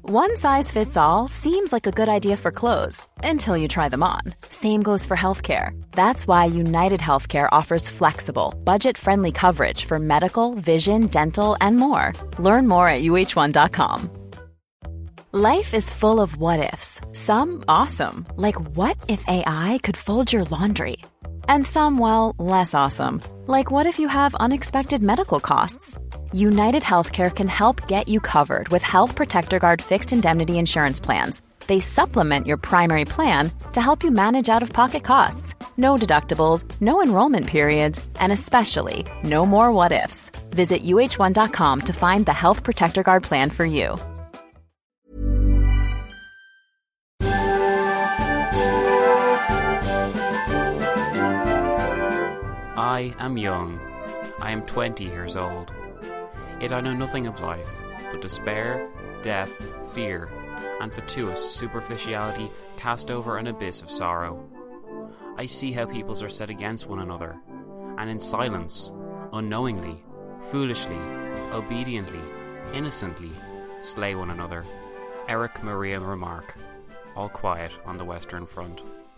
One size fits all seems like a good idea for clothes until you try them on. Same goes for healthcare. That's why United Healthcare offers flexible, budget-friendly coverage for medical, vision, dental, and more. Learn more at uh1.com. Life is full of what-ifs. Some awesome, like what if AI could fold your laundry? And some, well, less awesome, like what if you have unexpected medical costs? United Healthcare can help get you covered with Health Protector Guard fixed indemnity insurance plans. They supplement your primary plan to help you manage out-of-pocket costs. No deductibles, no enrollment periods, and especially no more what-ifs. Visit uh1.com to find the Health Protector Guard plan for you. I am young. I am 20 years old. Yet I know nothing of life, but despair, death, fear, and fatuous superficiality cast over an abyss of sorrow. I see how peoples are set against one another, and in silence, unknowingly, foolishly, obediently, innocently, slay one another. Eric Maria Remarque. All quiet on the Western Front.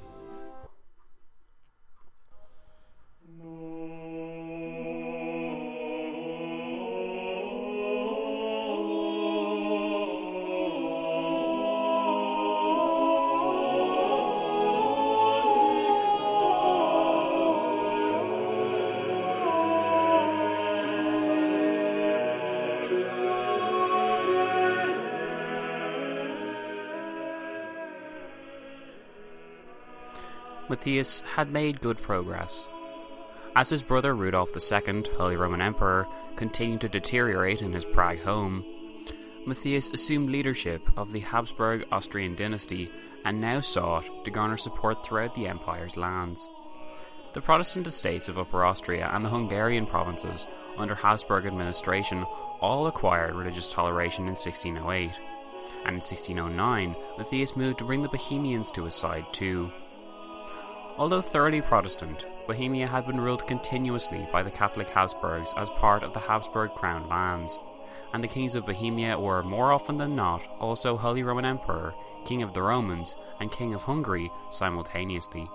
Matthias had made good progress. As his brother Rudolf II, Holy Roman Emperor, continued to deteriorate in his Prague home, Matthias assumed leadership of the Habsburg Austrian dynasty and now sought to garner support throughout the empire's lands. The Protestant estates of Upper Austria and the Hungarian provinces under Habsburg administration all acquired religious toleration in 1608, and in 1609 Matthias moved to bring the Bohemians to his side too. Although thoroughly Protestant, Bohemia had been ruled continuously by the Catholic Habsburgs as part of the Habsburg crown lands, and the kings of Bohemia were, more often than not, also Holy Roman Emperor, King of the Romans, and King of Hungary simultaneously.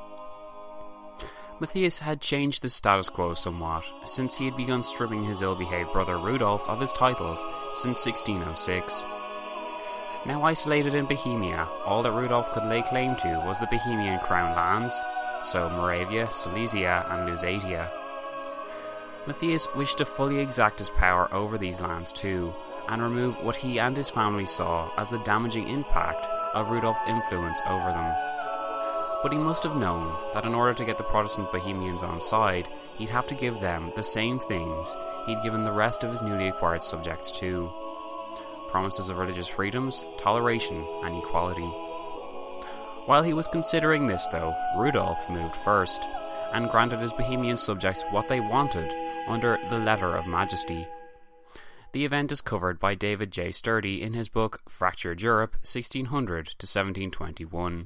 Matthias had changed the status quo somewhat, since he had begun stripping his ill-behaved brother Rudolf of his titles since 1606. Now isolated in Bohemia, all that Rudolf could lay claim to was the Bohemian crown lands, so Moravia, Silesia and Lusatia. Matthias wished to fully exact his power over these lands too, and remove what he and his family saw as the damaging impact of Rudolf's influence over them. But he must have known that in order to get the Protestant Bohemians on side, he'd have to give them the same things he'd given the rest of his newly acquired subjects too. Promises of religious freedoms, toleration, and equality. While he was considering this, though, Rudolf moved first, and granted his Bohemian subjects what they wanted under the Letter of Majesty. The event is covered by David J. Sturdy in his book Fractured Europe, 1600 to 1721.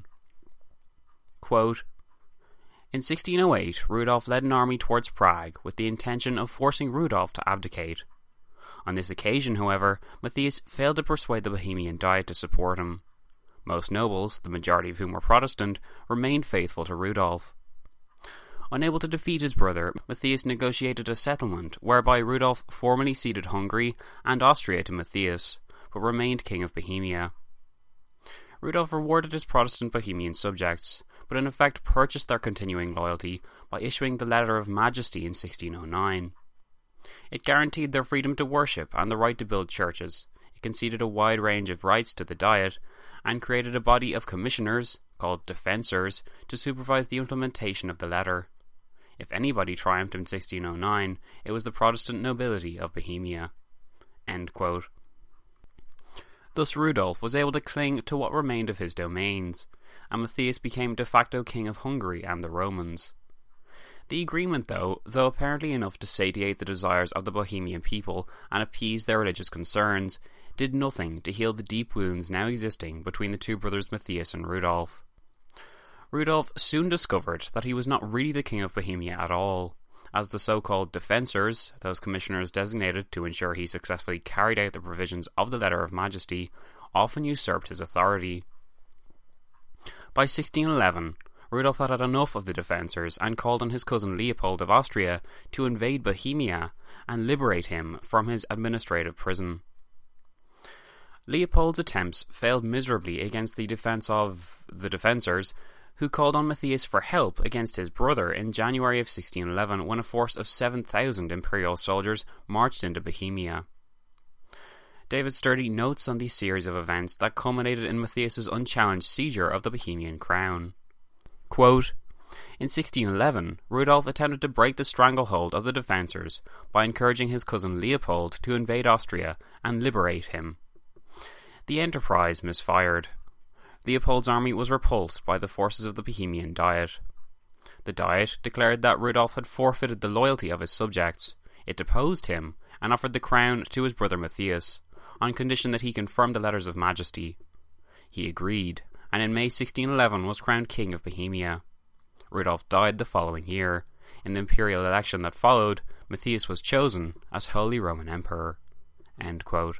Quote, in 1608, Rudolf led an army towards Prague with the intention of forcing Rudolf to abdicate. On this occasion, however, Matthias failed to persuade the Bohemian Diet to support him. Most nobles, the majority of whom were Protestant, remained faithful to Rudolf. Unable to defeat his brother, Matthias negotiated a settlement whereby Rudolf formally ceded Hungary and Austria to Matthias, but remained King of Bohemia. Rudolf rewarded his Protestant Bohemian subjects, but in effect purchased their continuing loyalty by issuing the Letter of Majesty in 1609. It guaranteed their freedom to worship and the right to build churches. It conceded a wide range of rights to the Diet, and created a body of commissioners, called defensors, to supervise the implementation of the letter. If anybody triumphed in 1609, it was the Protestant nobility of Bohemia. End quote. Thus Rudolf was able to cling to what remained of his domains, and Matthias became de facto king of Hungary and the Romans. The agreement, though apparently enough to satiate the desires of the Bohemian people and appease their religious concerns, did nothing to heal the deep wounds now existing between the two brothers Matthias and Rudolf. Rudolf soon discovered that he was not really the king of Bohemia at all, as the so-called defensors, those commissioners designated to ensure he successfully carried out the provisions of the Letter of Majesty, often usurped his authority. By 1611, Rudolf had had enough of the defenders and called on his cousin Leopold of Austria to invade Bohemia and liberate him from his administrative prison. Leopold's attempts failed miserably against the defence of the defenders, who called on Matthias for help against his brother in January of 1611 when a force of 7,000 imperial soldiers marched into Bohemia. David Sturdy notes on the series of events that culminated in Matthias's unchallenged seizure of the Bohemian crown. Quote, in 1611, Rudolf attempted to break the stranglehold of the defenders by encouraging his cousin Leopold to invade Austria and liberate him. The enterprise misfired. Leopold's army was repulsed by the forces of the Bohemian Diet. The Diet declared that Rudolf had forfeited the loyalty of his subjects. It deposed him and offered the crown to his brother Matthias, on condition that he confirmed the letters of majesty. He agreed, and in May 1611 was crowned King of Bohemia. Rudolf died the following year. In the imperial election that followed, Matthias was chosen as Holy Roman Emperor. End quote.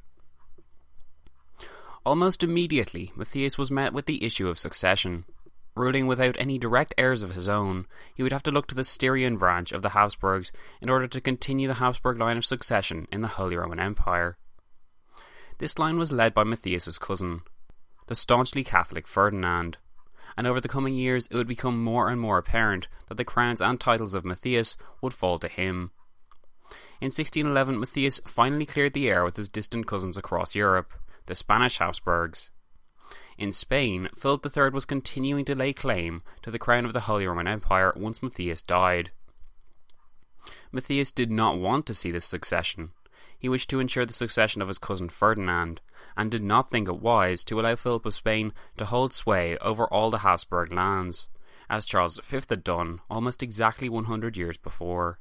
Almost immediately, Matthias was met with the issue of succession. Ruling without any direct heirs of his own, he would have to look to the Styrian branch of the Habsburgs in order to continue the Habsburg line of succession in the Holy Roman Empire. This line was led by Matthias's cousin, the staunchly Catholic Ferdinand, and over the coming years it would become more and more apparent that the crowns and titles of Matthias would fall to him. In 1611, Matthias finally cleared the air with his distant cousins across Europe, the Spanish Habsburgs. In Spain, Philip III was continuing to lay claim to the crown of the Holy Roman Empire once Matthias died. Matthias did not want to see this succession. He wished to ensure the succession of his cousin Ferdinand, and did not think it wise to allow Philip of Spain to hold sway over all the Habsburg lands, as Charles V had done almost exactly 100 years before.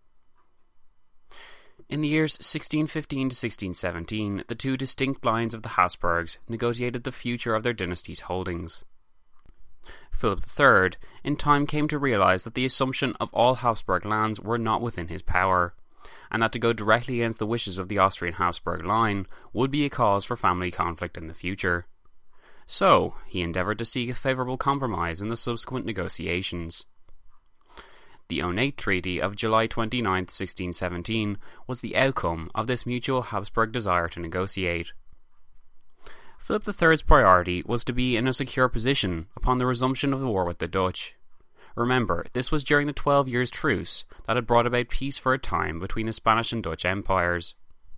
In the years 1615 to 1617, the two distinct lines of the Habsburgs negotiated the future of their dynasty's holdings. Philip III in time came to realise that the assumption of all Habsburg lands were not within his power, and that to go directly against the wishes of the Austrian Habsburg line would be a cause for family conflict in the future. So, he endeavoured to seek a favourable compromise in the subsequent negotiations. The Onate Treaty of July 29, 1617 was the outcome of this mutual Habsburg desire to negotiate. Philip III's priority was to be in a secure position upon the resumption of the war with the Dutch. Remember, this was during the 12 years' truce that had brought about peace for a time between the Spanish and Dutch empires.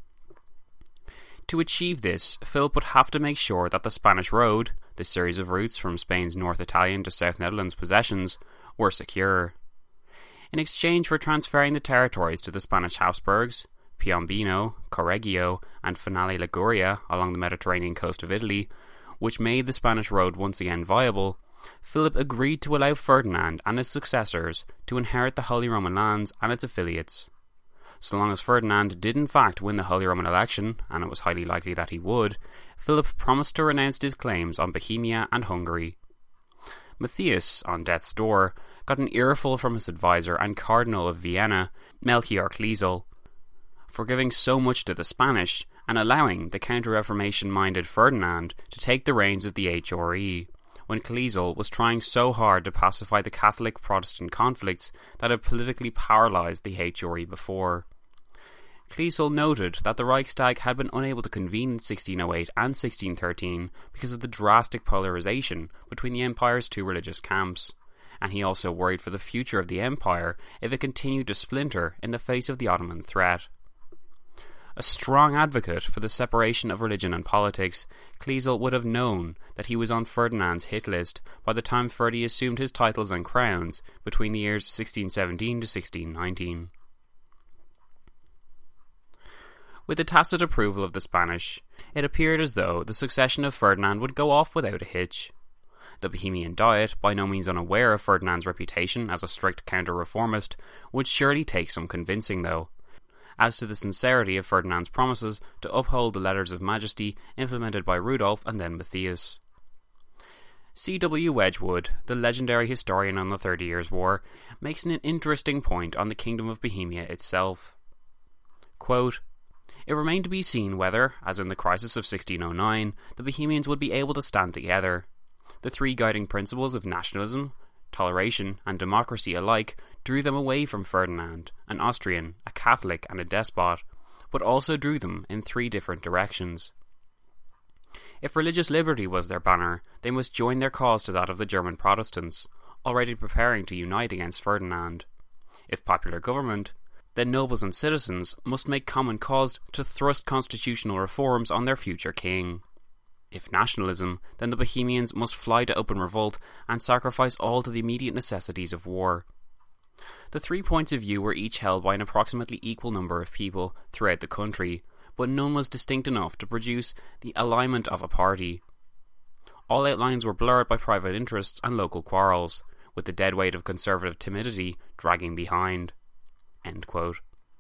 To achieve this, Philip would have to make sure that the Spanish Road, the series of routes from Spain's North Italian to South Netherlands possessions, were secure. In exchange for transferring the territories to the Spanish Habsburgs, Piombino, Correggio, and Finale Liguria along the Mediterranean coast of Italy, which made the Spanish Road once again viable, Philip agreed to allow Ferdinand and his successors to inherit the Holy Roman lands and its affiliates. So long as Ferdinand did in fact win the Holy Roman election, and it was highly likely that he would, Philip promised to renounce his claims on Bohemia and Hungary. Matthias, on death's door, got an earful from his advisor and Cardinal of Vienna, Melchior Kleisel, for giving so much to the Spanish and allowing the counter-Reformation-minded Ferdinand to take the reins of the HRE, when Kleisel was trying so hard to pacify the Catholic-Protestant conflicts that had politically paralysed the HRE before. Kleisel noted that the Reichstag had been unable to convene in 1608 and 1613 because of the drastic polarisation between the empire's two religious camps, and he also worried for the future of the empire if it continued to splinter in the face of the Ottoman threat. A strong advocate for the separation of religion and politics, Kleisel would have known that he was on Ferdinand's hit list by the time Ferdy assumed his titles and crowns between the years 1617 to 1619. With the tacit approval of the Spanish, it appeared as though the succession of Ferdinand would go off without a hitch. The Bohemian Diet, by no means unaware of Ferdinand's reputation as a strict counter-reformist, would surely take some convincing though, as to the sincerity of Ferdinand's promises to uphold the letters of majesty implemented by Rudolf and then Matthias. C.W. Wedgwood, the legendary historian on the 30 Years' War, makes an interesting point on the Kingdom of Bohemia itself. Quote, It remained to be seen whether, as in the crisis of 1609, the Bohemians would be able to stand together. The three guiding principles of nationalism, toleration, and democracy alike drew them away from Ferdinand, an Austrian, a Catholic, and a despot, but also drew them in three different directions. If religious liberty was their banner, they must join their cause to that of the German Protestants, already preparing to unite against Ferdinand. If popular government, then nobles and citizens must make common cause to thrust constitutional reforms on their future king. If nationalism, then the Bohemians must fly to open revolt and sacrifice all to the immediate necessities of war. The 3 points of view were each held by an approximately equal number of people throughout the country, but none was distinct enough to produce the alignment of a party. All outlines were blurred by private interests and local quarrels, with the dead weight of conservative timidity dragging behind." End quote.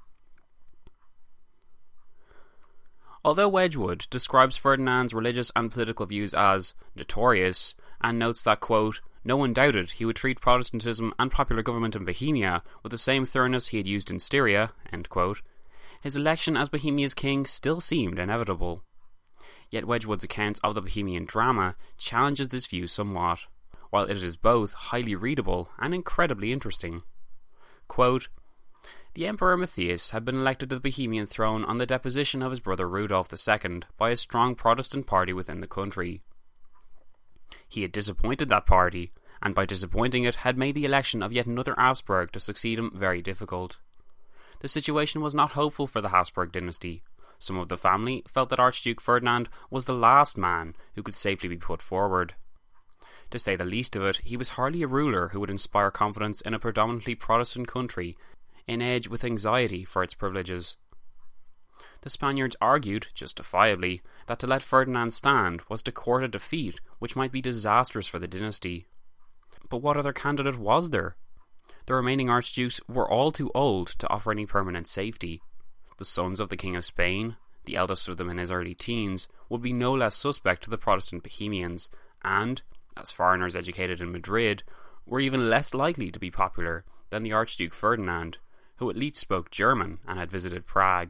Although Wedgwood describes Ferdinand's religious and political views as notorious, and notes that, quote, "no one doubted he would treat Protestantism and popular government in Bohemia with the same thoroughness he had used in Styria," end quote, his election as Bohemia's king still seemed inevitable. Yet Wedgwood's account of the Bohemian drama challenges this view somewhat, while it is both highly readable and incredibly interesting. Quote, "The Emperor Matthias had been elected to the Bohemian throne on the deposition of his brother Rudolf II by a strong Protestant party within the country. He had disappointed that party, and by disappointing it had made the election of yet another Habsburg to succeed him very difficult. The situation was not hopeful for the Habsburg dynasty. Some of the family felt that Archduke Ferdinand was the last man who could safely be put forward. To say the least of it, he was hardly a ruler who would inspire confidence in a predominantly Protestant country, in age with anxiety for its privileges. The Spaniards argued, justifiably, that to let Ferdinand stand was to court a defeat which might be disastrous for the dynasty. But what other candidate was there? The remaining archdukes were all too old to offer any permanent safety. The sons of the King of Spain, the eldest of them in his early teens, would be no less suspect to the Protestant Bohemians, and, as foreigners educated in Madrid, were even less likely to be popular than the Archduke Ferdinand, who at least spoke German and had visited Prague.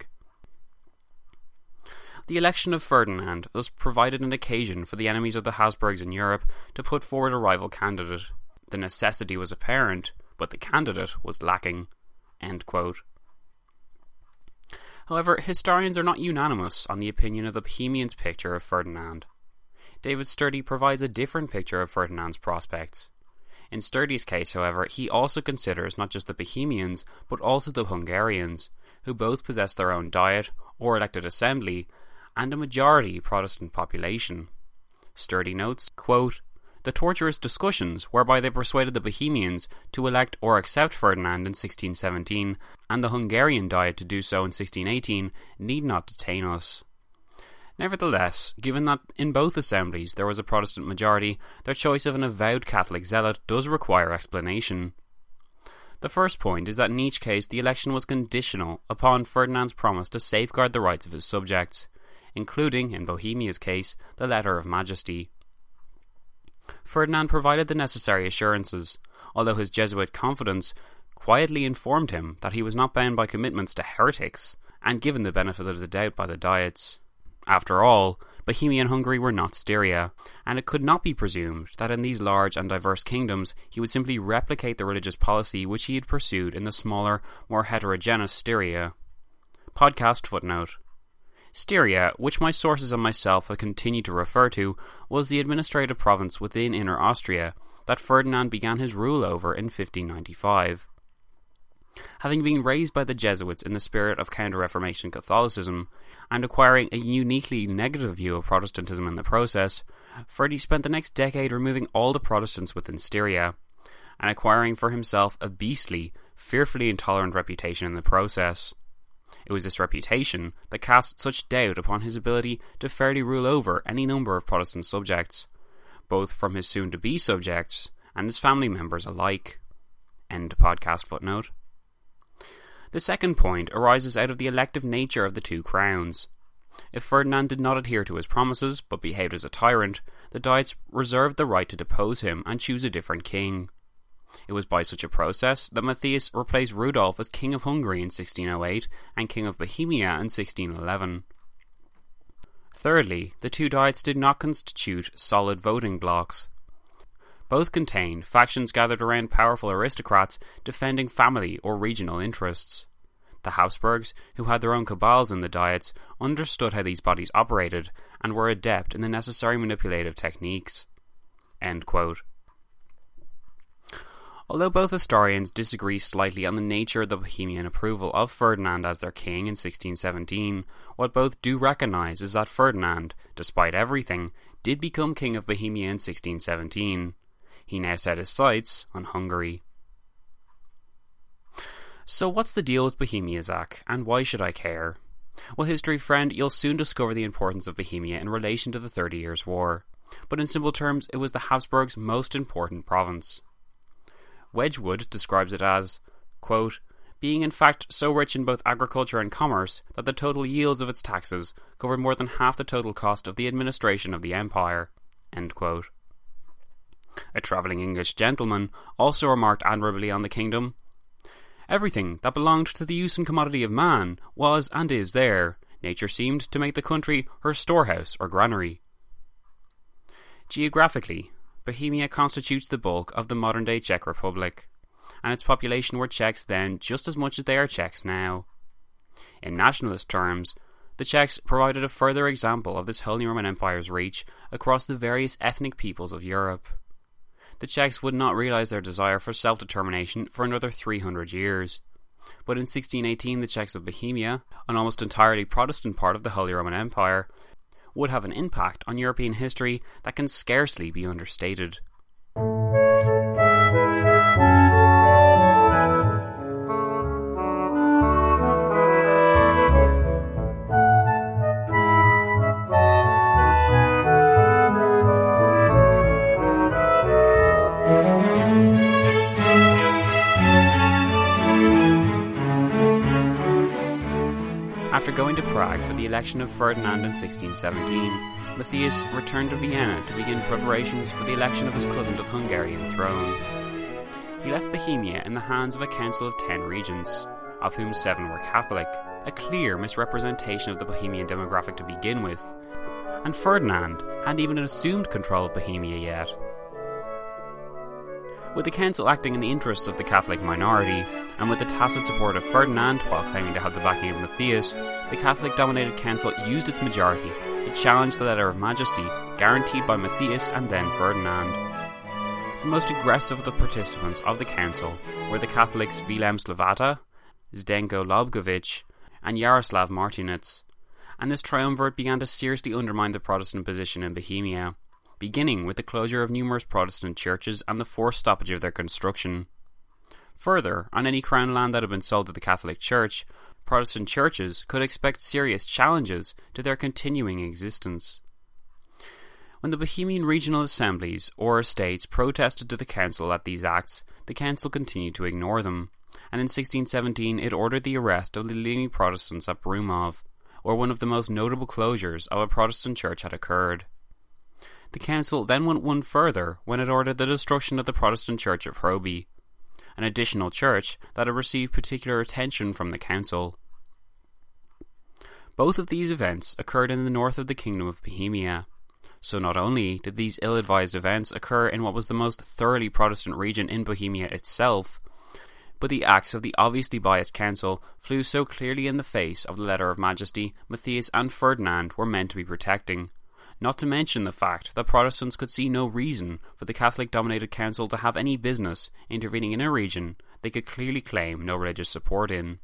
The election of Ferdinand thus provided an occasion for the enemies of the Habsburgs in Europe to put forward a rival candidate. The necessity was apparent, but the candidate was lacking." End quote. However, historians are not unanimous on the opinion of the Bohemians' picture of Ferdinand. David Sturdy provides a different picture of Ferdinand's prospects. In Sturdy's case, however, he also considers not just the Bohemians, but also the Hungarians, who both possess their own diet or elected assembly, and a majority Protestant population. Sturdy notes, quote, "The tortuous discussions whereby they persuaded the Bohemians to elect or accept Ferdinand in 1617, and the Hungarian Diet to do so in 1618, need not detain us." Nevertheless, given that in both assemblies there was a Protestant majority, their choice of an avowed Catholic zealot does require explanation. The first point is that in each case the election was conditional upon Ferdinand's promise to safeguard the rights of his subjects, including, in Bohemia's case, the Letter of Majesty. Ferdinand provided the necessary assurances, although his Jesuit confidants quietly informed him that he was not bound by commitments to heretics, and given the benefit of the doubt by the Diets. After all, Bohemia and Hungary were not Styria, and it could not be presumed that in these large and diverse kingdoms he would simply replicate the religious policy which he had pursued in the smaller, more heterogeneous Styria. Podcast footnote. Styria, which my sources and myself have continued to refer to, was the administrative province within Inner Austria that Ferdinand began his rule over in 1595. Having been raised by the Jesuits in the spirit of Counter-Reformation Catholicism, and acquiring a uniquely negative view of Protestantism in the process, Ferdy spent the next decade removing all the Protestants within Styria, and acquiring for himself a beastly, fearfully intolerant reputation in the process. It was this reputation that cast such doubt upon his ability to fairly rule over any number of Protestant subjects, both from his soon-to-be subjects and his family members alike. End podcast footnote. The second point arises out of the elective nature of the two crowns. If Ferdinand did not adhere to his promises, but behaved as a tyrant, the Diets reserved the right to depose him and choose a different king. It was by such a process that Matthias replaced Rudolf as King of Hungary in 1608 and King of Bohemia in 1611. Thirdly, the two diets did not constitute solid voting blocs. Both contained factions gathered around powerful aristocrats defending family or regional interests. The Habsburgs, who had their own cabals in the diets, understood how these bodies operated and were adept in the necessary manipulative techniques. End quote. Although both historians disagree slightly on the nature of the Bohemian approval of Ferdinand as their king in 1617, what both do recognise is that Ferdinand, despite everything, did become king of Bohemia in 1617. He now set his sights on Hungary. So what's the deal with Bohemia, Zach, and why should I care? Well, history friend, you'll soon discover the importance of Bohemia in relation to the 30 Years' War. But in simple terms, it was the Habsburgs' most important province. Wedgwood describes it as, quote, being in fact so rich in both agriculture and commerce that the total yields of its taxes covered more than half the total cost of the administration of the empire. End quote. A travelling English gentleman also remarked admirably on the kingdom, everything that belonged to the use and commodity of man was and is there. Nature seemed to make the country her storehouse or granary. Geographically, Bohemia constitutes the bulk of the modern-day Czech Republic, and its population were Czechs then just as much as they are Czechs now. In nationalist terms, the Czechs provided a further example of this Holy Roman Empire's reach across the various ethnic peoples of Europe. The Czechs would not realise their desire for self-determination for another 300 years. But in 1618 the Czechs of Bohemia, an almost entirely Protestant part of the Holy Roman Empire, would have an impact on European history that can scarcely be understated. After going to Prague for the election of Ferdinand in 1617, Matthias returned to Vienna to begin preparations for the election of his cousin to the Hungarian throne. He left Bohemia in the hands of a council of 10 regents, of whom 7 were Catholic, a clear misrepresentation of the Bohemian demographic to begin with, and Ferdinand hadn't even assumed control of Bohemia yet. With the council acting in the interests of the Catholic minority, and with the tacit support of Ferdinand while claiming to have the backing of Matthias, the Catholic-dominated council used its majority to challenge the letter of majesty guaranteed by Matthias and then Ferdinand. The most aggressive of the participants of the council were the Catholics Vilém Slavata, Zdenko Lobkowicz, and Yaroslav Martinitz, and this triumvirate began to seriously undermine the Protestant position in Bohemia, beginning with the closure of numerous Protestant churches and the forced stoppage of their construction. Further, on any crown land that had been sold to the Catholic Church, Protestant churches could expect serious challenges to their continuing existence. When the Bohemian regional assemblies or estates protested to the council at these acts, the council continued to ignore them, and in 1617 it ordered the arrest of the leading Protestants at Brumov, where one of the most notable closures of a Protestant church had occurred. The council then went one further when it ordered the destruction of the Protestant church of Hroby, an additional church that had received particular attention from the council. Both of these events occurred in the north of the Kingdom of Bohemia, so not only did these ill-advised events occur in what was the most thoroughly Protestant region in Bohemia itself, but the acts of the obviously biased council flew so clearly in the face of the letter of majesty Matthias and Ferdinand were meant to be protecting, not to mention the fact that Protestants could see no reason for the Catholic-dominated council to have any business intervening in a region they could clearly claim no religious support in.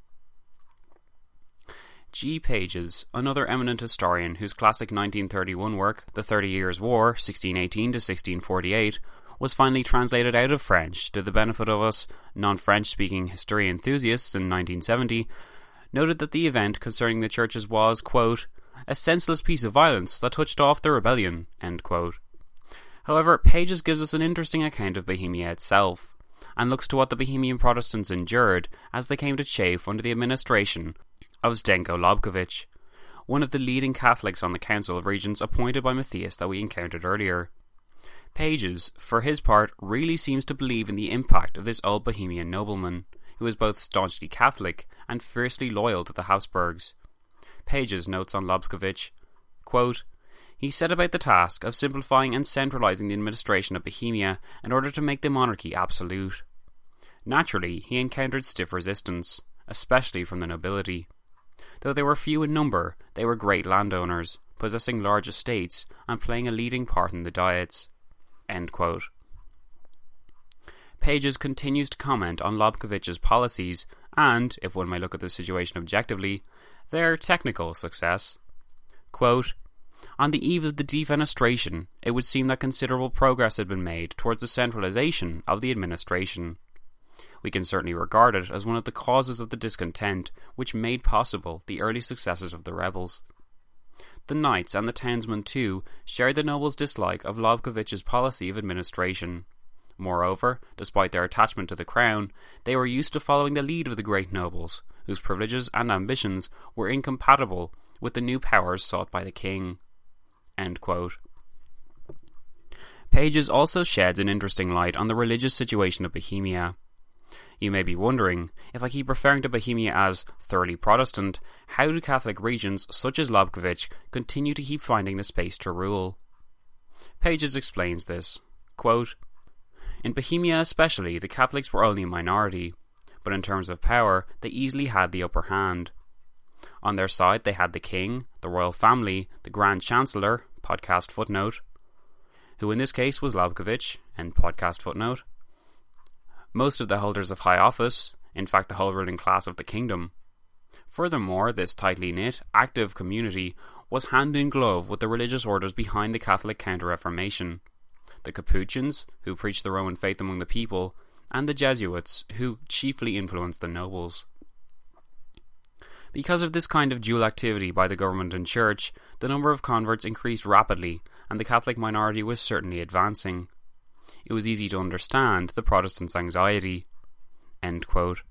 G. Pages, another eminent historian whose classic 1931 work, The 30 Years' War, 1618 to 1648, was finally translated out of French to the benefit of us non-French-speaking history enthusiasts in 1970, noted that the event concerning the churches was, quote, a senseless piece of violence that touched off the rebellion, end quote. However, Pages gives us an interesting account of Bohemia itself, and looks to what the Bohemian Protestants endured as they came to chafe under the administration of Zdenko Lobkowicz, one of the leading Catholics on the Council of Regents appointed by Matthias that we encountered earlier. Pages, for his part, really seems to believe in the impact of this old Bohemian nobleman, who was both staunchly Catholic and fiercely loyal to the Habsburgs. Pages notes on Lobkowicz, quote, "He set about the task of simplifying and centralizing the administration of Bohemia in order to make the monarchy absolute. Naturally, he encountered stiff resistance, especially from the nobility. Though they were few in number, they were great landowners, possessing large estates and playing a leading part in the diets." End quote. Pages continues to comment on Lobkowicz's policies and, if one may look at the situation objectively, their technical success. Quote, "On the eve of the defenestration, it would seem that considerable progress had been made towards the centralization of the administration. We can certainly regard it as one of the causes of the discontent which made possible the early successes of the rebels. The knights and the townsmen, too, shared the nobles' dislike of Lobkowicz's policy of administration. Moreover, despite their attachment to the crown, they were used to following the lead of the great nobles, whose privileges and ambitions were incompatible with the new powers sought by the king." End quote. Pages also sheds an interesting light on the religious situation of Bohemia. You may be wondering, if I keep referring to Bohemia as thoroughly Protestant, how do Catholic regents such as Lobkowicz continue to keep finding the space to rule? Pages explains this. Quote, "In Bohemia especially, the Catholics were only a minority, but in terms of power, they easily had the upper hand. On their side, they had the king, the royal family, the Grand Chancellor, podcast footnote, who in this case was Lobkowicz, end podcast footnote, most of the holders of high office, in fact the whole ruling class of the kingdom. Furthermore, this tightly knit, active community was hand in glove with the religious orders behind the Catholic Counter-Reformation, the Capuchins, who preached the Roman faith among the people, and the Jesuits, who chiefly influenced the nobles. Because of this kind of dual activity by the government and church, the number of converts increased rapidly, and the Catholic minority was certainly advancing. It was easy to understand the Protestants' anxiety." End quote.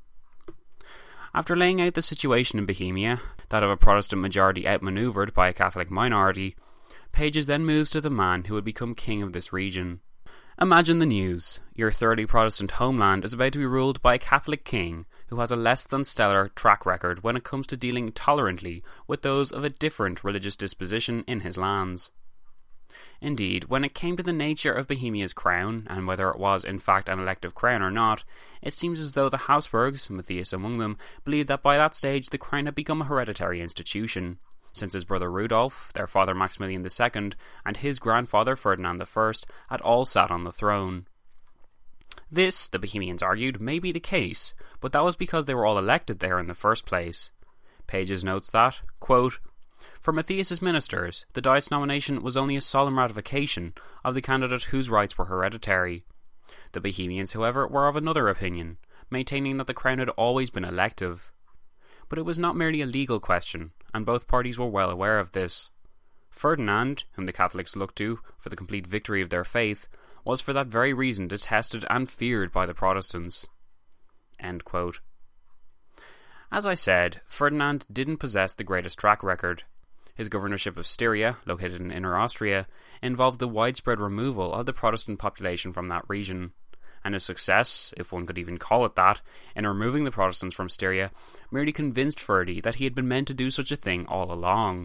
After laying out the situation in Bohemia, that of a Protestant majority outmanoeuvred by a Catholic minority, Pages then moves to the man who would become king of this region. Imagine the news. Your thoroughly Protestant homeland is about to be ruled by a Catholic king who has a less than stellar track record when it comes to dealing tolerantly with those of a different religious disposition in his lands. Indeed, when it came to the nature of Bohemia's crown, and whether it was in fact an elective crown or not, it seems as though the Habsburgs, Matthias among them, believed that by that stage the crown had become a hereditary institution, since his brother Rudolf, their father Maximilian II, and his grandfather Ferdinand I had all sat on the throne. This, the Bohemians argued, may be the case, but that was because they were all elected there in the first place. Pages notes that, quote, "For Matthias's ministers, the Diet's nomination was only a solemn ratification of the candidate whose rights were hereditary. The Bohemians, however, were of another opinion, maintaining that the crown had always been elective. But it was not merely a legal question, and both parties were well aware of this. Ferdinand, whom the Catholics looked to for the complete victory of their faith, was for that very reason detested and feared by the Protestants." End quote. As I said, Ferdinand didn't possess the greatest track record. His governorship of Styria, located in Inner Austria, involved the widespread removal of the Protestant population from that region, and his success, if one could even call it that, in removing the Protestants from Styria merely convinced Ferdy that he had been meant to do such a thing all along.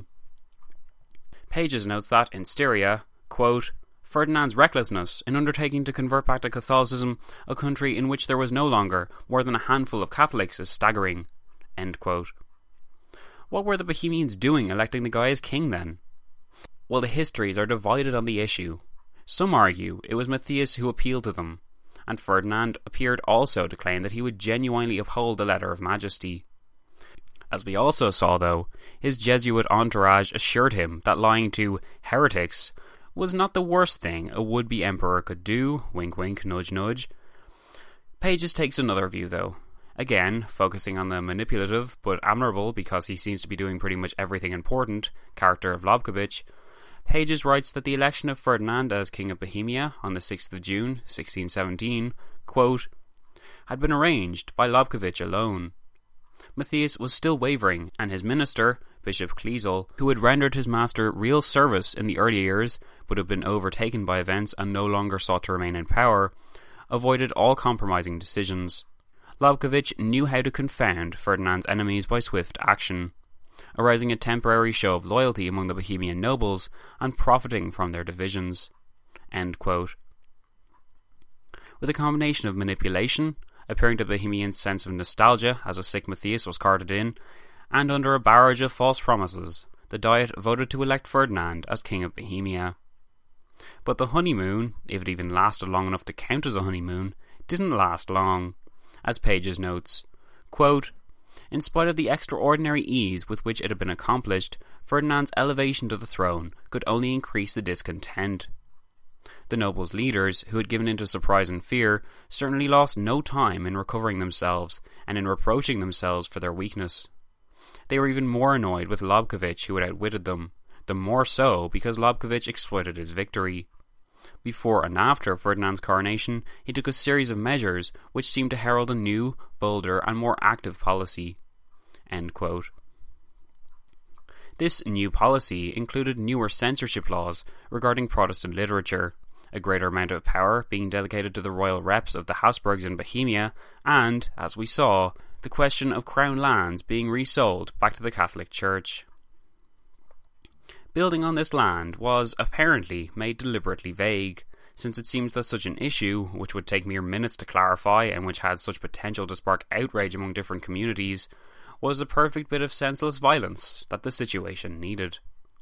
Pages notes that, in Styria, quote, "Ferdinand's recklessness in undertaking to convert back to Catholicism a country in which there was no longer more than a handful of Catholics is staggering." End quote. What were the Bohemians doing electing the guy as king then? Well, the histories are divided on the issue. Some argue it was Matthias who appealed to them, and Ferdinand appeared also to claim that he would genuinely uphold the letter of majesty. As we also saw, though, his Jesuit entourage assured him that lying to heretics was not the worst thing a would-be emperor could do, wink wink, nudge nudge. Pages takes another view, though. Again, focusing on the manipulative, but admirable because he seems to be doing pretty much everything important, character of Lobkowicz, Pages writes that the election of Ferdinand as King of Bohemia on the 6th of June, 1617, quote, had been arranged by Lobkowicz alone. Matthias was still wavering, and his minister, Bishop Cleasel, who had rendered his master real service in the early years but had been overtaken by events and no longer sought to remain in power, avoided all compromising decisions. Lobkowicz knew how to confound Ferdinand's enemies by swift action, arousing a temporary show of loyalty among the Bohemian nobles and profiting from their divisions. End quote. With a combination of manipulation, appearing to Bohemians' sense of nostalgia as a sick Matthias was carted in, and under a barrage of false promises, the Diet voted to elect Ferdinand as King of Bohemia. But the honeymoon, if it even lasted long enough to count as a honeymoon, didn't last long. As Pages notes, quote, in spite of the extraordinary ease with which it had been accomplished, Ferdinand's elevation to the throne could only increase the discontent. The nobles' leaders, who had given in to surprise and fear, certainly lost no time in recovering themselves and in reproaching themselves for their weakness. They were even more annoyed with Lobkowicz, who had outwitted them, the more so because Lobkowicz exploited his victory. Before and after Ferdinand's coronation, he took a series of measures which seemed to herald a new, bolder, and more active policy. End quote. This new policy included newer censorship laws regarding Protestant literature, a greater amount of power being delegated to the royal reps of the Habsburgs in Bohemia, and, as we saw, the question of crown lands being resold back to the Catholic Church. Building on this land was, apparently, made deliberately vague, since it seems that such an issue, which would take mere minutes to clarify and which had such potential to spark outrage among different communities, was a perfect bit of senseless violence that the situation needed.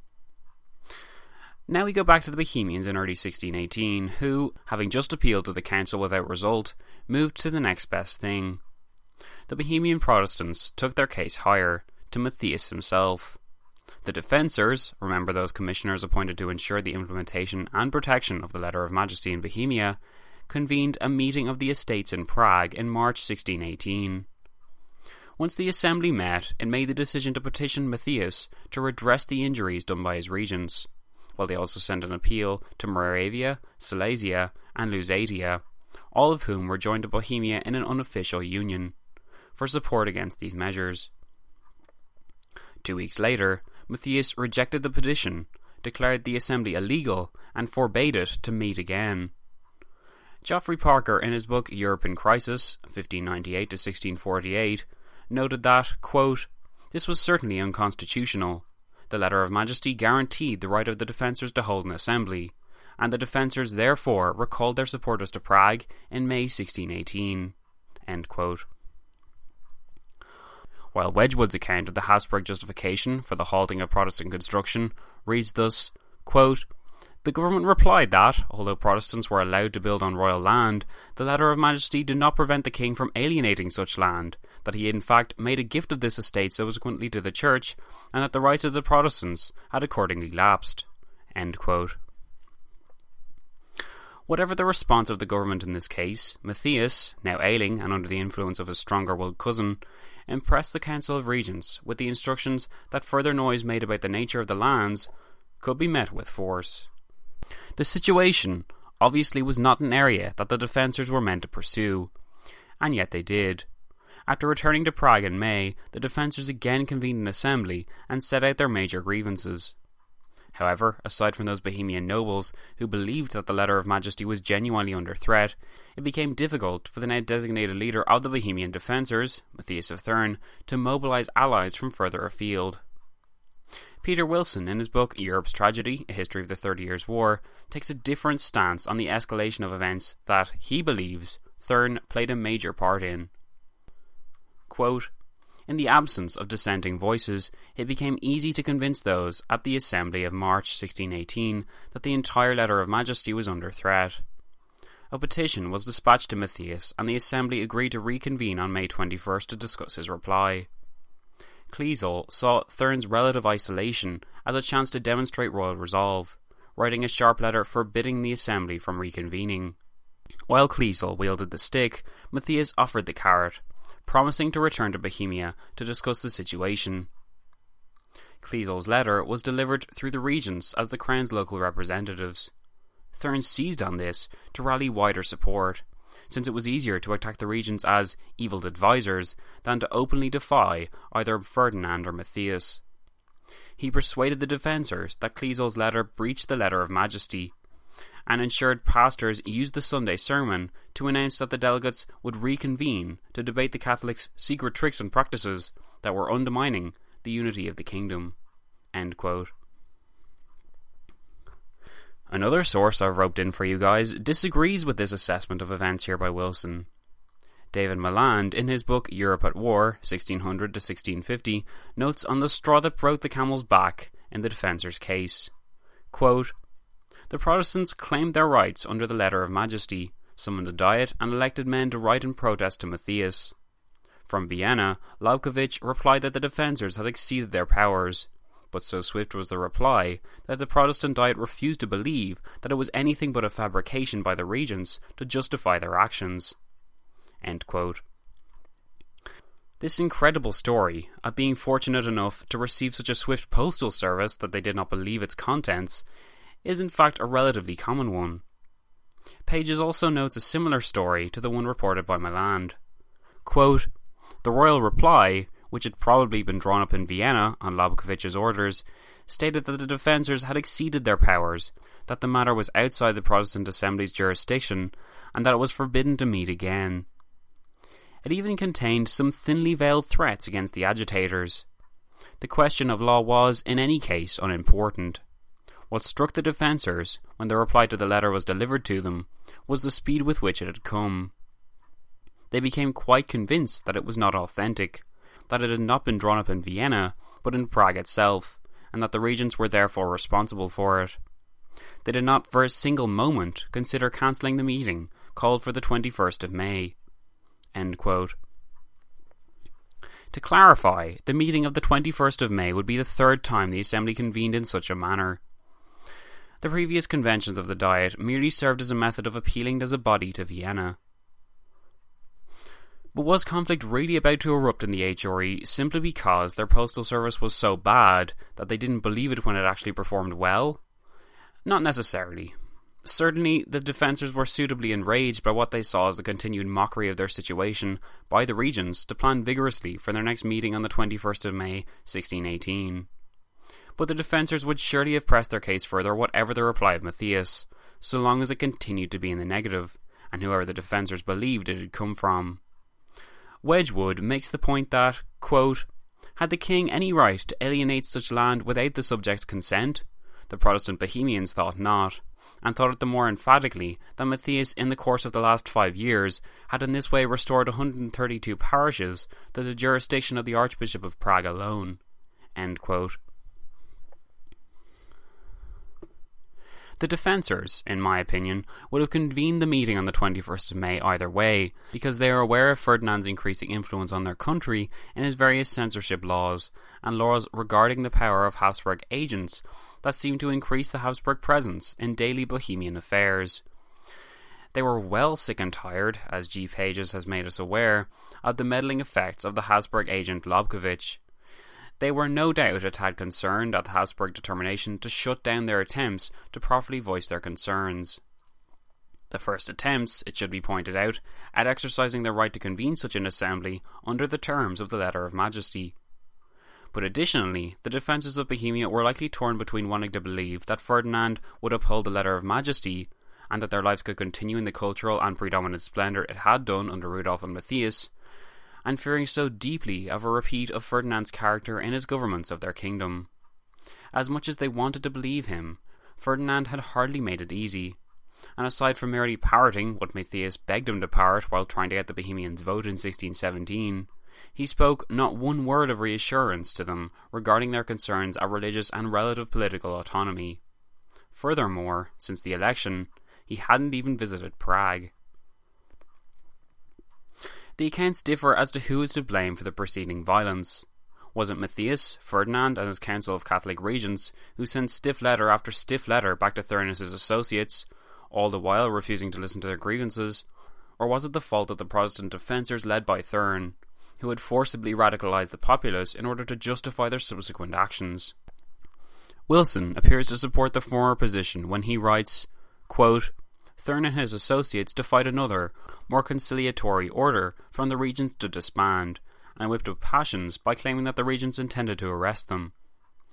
Now we go back to the Bohemians in early 1618, who, having just appealed to the council without result, moved to the next best thing. The Bohemian Protestants took their case higher, to Matthias himself. The defensors, remember those commissioners appointed to ensure the implementation and protection of the Letter of Majesty in Bohemia, convened a meeting of the estates in Prague in March 1618. Once the assembly met, it made the decision to petition Matthias to redress the injuries done by his regents, while they also sent an appeal to Moravia, Silesia, and Lusatia, all of whom were joined to Bohemia in an unofficial union, for support against these measures. 2 weeks later, Matthias rejected the petition, declared the assembly illegal, and forbade it to meet again. Geoffrey Parker, in his book Europe in Crisis, 1598 to 1648, noted that, quote, this was certainly unconstitutional. The Letter of Majesty guaranteed the right of the defensors to hold an assembly, and the defensors therefore recalled their supporters to Prague in May 1618. End quote. While Wedgwood's account of the Habsburg justification for the halting of Protestant construction reads thus, quote, the government replied that, although Protestants were allowed to build on royal land, the Letter of Majesty did not prevent the king from alienating such land, that he in fact made a gift of this estate subsequently to the church, and that the rights of the Protestants had accordingly lapsed. End quote. Whatever the response of the government in this case, Matthias, now ailing and under the influence of his stronger-willed cousin, impressed the Council of Regents with the instructions that further noise made about the nature of the lands could be met with force. The situation obviously was not an area that the defensors were meant to pursue, and yet they did. After returning to Prague in May, the defensors again convened an assembly and set out their major grievances. However, aside from those Bohemian nobles who believed that the Letter of Majesty was genuinely under threat, it became difficult for the now designated leader of the Bohemian defensors, Matthias of Thurn, to mobilise allies from further afield. Peter Wilson, in his book Europe's Tragedy, A History of the 30 Years' War, takes a different stance on the escalation of events that, he believes, Thurn played a major part in. Quote, in the absence of dissenting voices, it became easy to convince those at the Assembly of March 1618 that the entire Letter of Majesty was under threat. A petition was dispatched to Matthias, and the Assembly agreed to reconvene on May 21st to discuss his reply. Cleasel saw Thurn's relative isolation as a chance to demonstrate royal resolve, writing a sharp letter forbidding the Assembly from reconvening. While Cleasel wielded the stick, Matthias offered the carrot, promising to return to Bohemia to discuss the situation. Cleasel's letter was delivered through the regents as the Crown's local representatives. Thurn seized on this to rally wider support, since it was easier to attack the regents as evil advisors than to openly defy either Ferdinand or Matthias. He persuaded the defenders that Cleasel's letter breached the Letter of Majesty, and ensured pastors used the Sunday sermon to announce that the delegates would reconvene to debate the Catholics' secret tricks and practices that were undermining the unity of the kingdom." End quote. Another source I've roped in for you guys disagrees with this assessment of events here by Wilson. David Maland, in his book Europe at War, 1600 to 1650, notes on the straw that broke the camel's back in the defenders' case. Quote, "The Protestants claimed their rights under the Letter of Majesty, summoned a diet, and elected men to write in protest to Matthias. From Vienna, Lobkowicz replied that the defenders had exceeded their powers, but so swift was the reply that the Protestant diet refused to believe that it was anything but a fabrication by the regents to justify their actions." End quote. This incredible story of being fortunate enough to receive such a swift postal service that they did not believe its contents is in fact a relatively common one. Pages also notes a similar story to the one reported by Maland. Quote, "The royal reply, which had probably been drawn up in Vienna on Lobkowicz's orders, stated that the defenders had exceeded their powers, that the matter was outside the Protestant Assembly's jurisdiction, and that it was forbidden to meet again. It even contained some thinly veiled threats against the agitators. The question of law was, in any case, unimportant. What struck the defenders, when the reply to the letter was delivered to them, was the speed with which it had come. They became quite convinced that it was not authentic, that it had not been drawn up in Vienna, but in Prague itself, and that the regents were therefore responsible for it. They did not for a single moment consider cancelling the meeting called for the 21st of May. End quote. To clarify, the meeting of the 21st of May would be the third time the Assembly convened in such a manner. The previous conventions of the Diet merely served as a method of appealing as a body to Vienna. But was conflict really about to erupt in the HRE simply because their postal service was so bad that they didn't believe it when it actually performed well? Not necessarily. Certainly, the defenders were suitably enraged by what they saw as the continued mockery of their situation by the regents to plan vigorously for their next meeting on the 21st of May, 1618. But the defenders would surely have pressed their case further whatever the reply of Matthias, so long as it continued to be in the negative, and whoever the defenders believed it had come from. Wedgwood makes the point that, quote, "Had the king any right to alienate such land without the subjects' consent? The Protestant Bohemians thought not, and thought it the more emphatically that Matthias in the course of the last 5 years had in this way restored 132 parishes to the jurisdiction of the Archbishop of Prague alone." End quote. The defenders, in my opinion, would have convened the meeting on the 21st of May either way, because they are aware of Ferdinand's increasing influence on their country in his various censorship laws, and laws regarding the power of Habsburg agents that seem to increase the Habsburg presence in daily Bohemian affairs. They were well sick and tired, as G. Pages has made us aware, of the meddling effects of the Habsburg agent Lobkowicz. They were no doubt a tad concerned at the Habsburg determination to shut down their attempts to properly voice their concerns. The first attempts, it should be pointed out, at exercising their right to convene such an assembly under the terms of the Letter of Majesty. But additionally, the defenders of Bohemia were likely torn between wanting to believe that Ferdinand would uphold the Letter of Majesty, and that their lives could continue in the cultural and predominant splendour it had done under Rudolf and Matthias, and fearing so deeply of a repeat of Ferdinand's character in his governments of their kingdom. As much as they wanted to believe him, Ferdinand had hardly made it easy, and aside from merely parroting what Matthias begged him to parrot while trying to get the Bohemians' vote in 1617, he spoke not one word of reassurance to them regarding their concerns at religious and relative political autonomy. Furthermore, since the election, he hadn't even visited Prague. The accounts differ as to who is to blame for the preceding violence. Was it Matthias, Ferdinand, and his council of Catholic regents who sent stiff letter after stiff letter back to Thurnus' associates, all the while refusing to listen to their grievances? Or was it the fault of the Protestant defenders led by Thurn, who had forcibly radicalised the populace in order to justify their subsequent actions? Wilson appears to support the former position when he writes, quote, "Thurn and his associates defied another, more conciliatory order from the regents to disband, and whipped up passions by claiming that the regents intended to arrest them.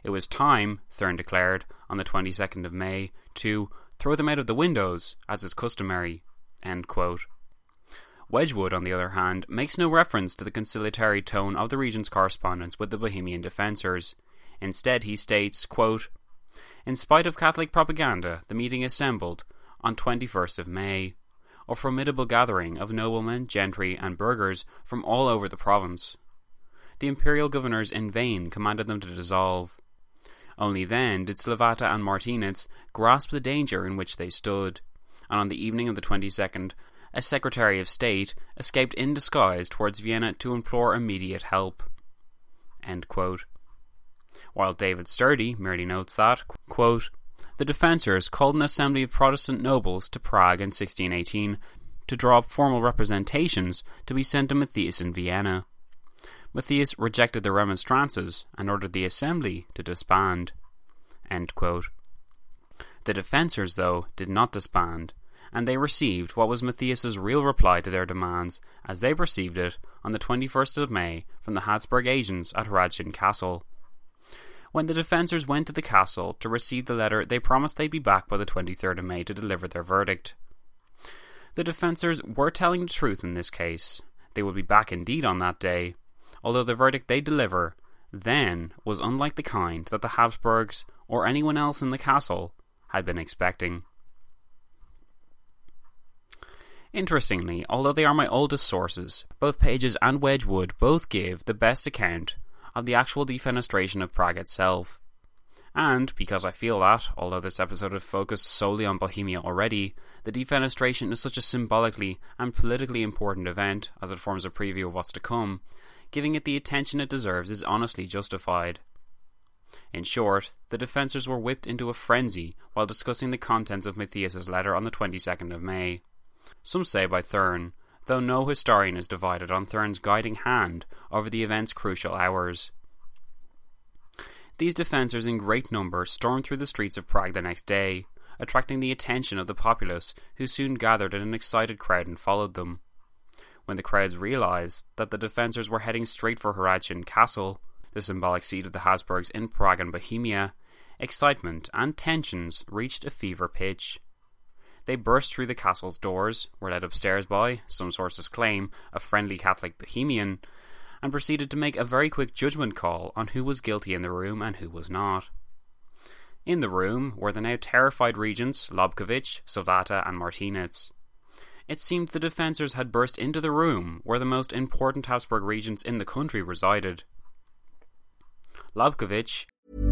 It was time, Thurn declared on the 22nd of May, to throw them out of the windows, as is customary. End quote. Wedgwood, on the other hand, makes no reference to the conciliatory tone of the Regent's correspondence with the Bohemian defenders. Instead, he states, quote, "In spite of Catholic propaganda, the meeting assembled on 21st of May, a formidable gathering of noblemen, gentry, and burghers from all over the province. The imperial governors in vain commanded them to dissolve. Only then did Slavata and Martinitz grasp the danger in which they stood, and on the evening of the 22nd, a Secretary of State escaped in disguise towards Vienna to implore immediate help." End quote. While David Sturdy merely notes that, quote, "The defenders called an assembly of Protestant nobles to Prague in 1618 to draw up formal representations to be sent to Matthias in Vienna. Matthias rejected the remonstrances and ordered the assembly to disband." End quote. The defenders, though, did not disband, and they received what was Matthias's real reply to their demands, as they perceived it, on the 21st of May from the Habsburg agents at Hradschin Castle. When the defenders went to the castle to receive the letter, they promised they'd be back by the 23rd of May to deliver their verdict. The defenders were telling the truth in this case. They would be back indeed on that day, although the verdict they deliver then was unlike the kind that the Habsburgs, or anyone else in the castle, had been expecting. Interestingly, although they are my oldest sources, both Pages and Wedgwood both give the best account of the actual defenestration of Prague itself. And, because I feel that, although this episode had focused solely on Bohemia already, the defenestration is such a symbolically and politically important event, as it forms a preview of what's to come, giving it the attention it deserves is honestly justified. In short, the defenders were whipped into a frenzy while discussing the contents of Matthias's letter on the 22nd of May. Some say by Thurn, though no historian is divided on Thurn's guiding hand over the event's crucial hours. These defenders in great number stormed through the streets of Prague the next day, attracting the attention of the populace, who soon gathered in an excited crowd and followed them. When the crowds realised that the defenders were heading straight for Hradschin Castle, the symbolic seat of the Habsburgs in Prague and Bohemia, excitement and tensions reached a fever pitch. They burst through the castle's doors, were led upstairs by, some sources claim, a friendly Catholic Bohemian, and proceeded to make a very quick judgment call on who was guilty in the room and who was not. In the room were the now terrified regents Lobkowicz, Slavata and Martinitz. It seemed the defenders had burst into the room where the most important Habsburg regents in the country resided. Lobkowicz.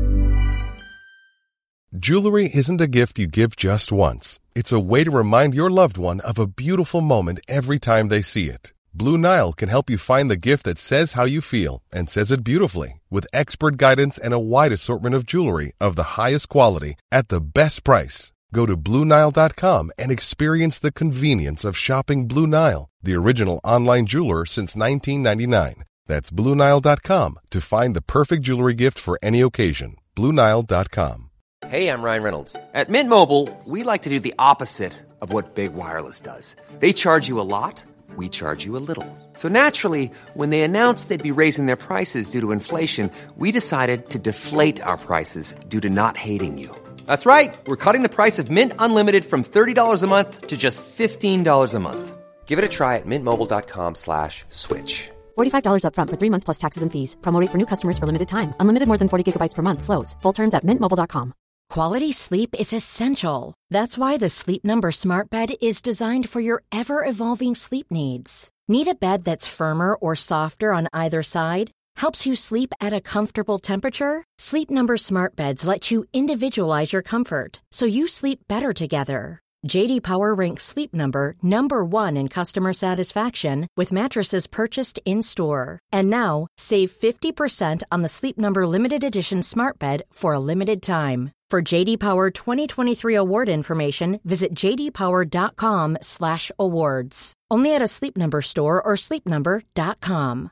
Jewelry isn't a gift you give just once. It's a way to remind your loved one of a beautiful moment every time they see it. Blue Nile can help you find the gift that says how you feel and says it beautifully, with expert guidance and a wide assortment of jewelry of the highest quality at the best price. Go to BlueNile.com and experience the convenience of shopping Blue Nile, the original online jeweler since 1999. That's BlueNile.com to find the perfect jewelry gift for any occasion. BlueNile.com. Hey, I'm Ryan Reynolds. At Mint Mobile, we like to do the opposite of what Big Wireless does. They charge you a lot, we charge you a little. So naturally, when they announced they'd be raising their prices due to inflation, we decided to deflate our prices due to not hating you. That's right. We're cutting the price of Mint Unlimited from $30 a month to just $15 a month. Give it a try at mintmobile.com/switch. $45 up front for 3 months plus taxes and fees. Promo rate for new customers for limited time. Unlimited more than 40 gigabytes per month. Slows full terms at mintmobile.com. Quality sleep is essential. That's why the Sleep Number Smart Bed is designed for your ever-evolving sleep needs. Need a bed that's firmer or softer on either side? Helps you sleep at a comfortable temperature? Sleep Number Smart Beds let you individualize your comfort, so you sleep better together. J.D. Power ranks Sleep Number number 1 in customer satisfaction with mattresses purchased in-store. And now, save 50% on the Sleep Number Limited Edition Smart Bed for a limited time. For J.D. Power 2023 award information, visit jdpower.com/awards. Only at a Sleep Number store or sleepnumber.com.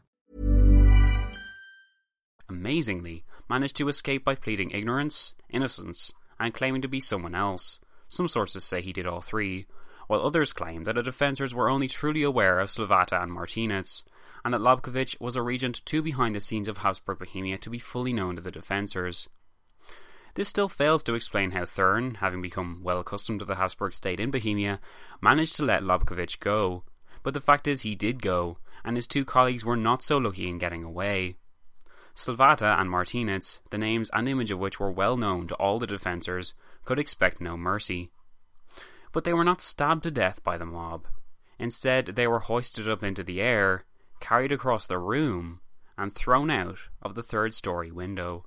Amazingly, managed to escape by pleading ignorance, innocence, and claiming to be someone else. Some sources say he did all three, while others claim that the defenders were only truly aware of Slavata and Martinitz, and that Lobkowicz was a regent too behind the scenes of Habsburg Bohemia to be fully known to the defenders. This still fails to explain how Thurn, having become well accustomed to the Habsburg state in Bohemia, managed to let Lobkowicz go. But the fact is he did go, and his two colleagues were not so lucky in getting away. Slawata and Martinitz, the names and image of which were well known to all the defenders, could expect no mercy. But they were not stabbed to death by the mob. Instead, they were hoisted up into the air, carried across the room, and thrown out of the third-story window.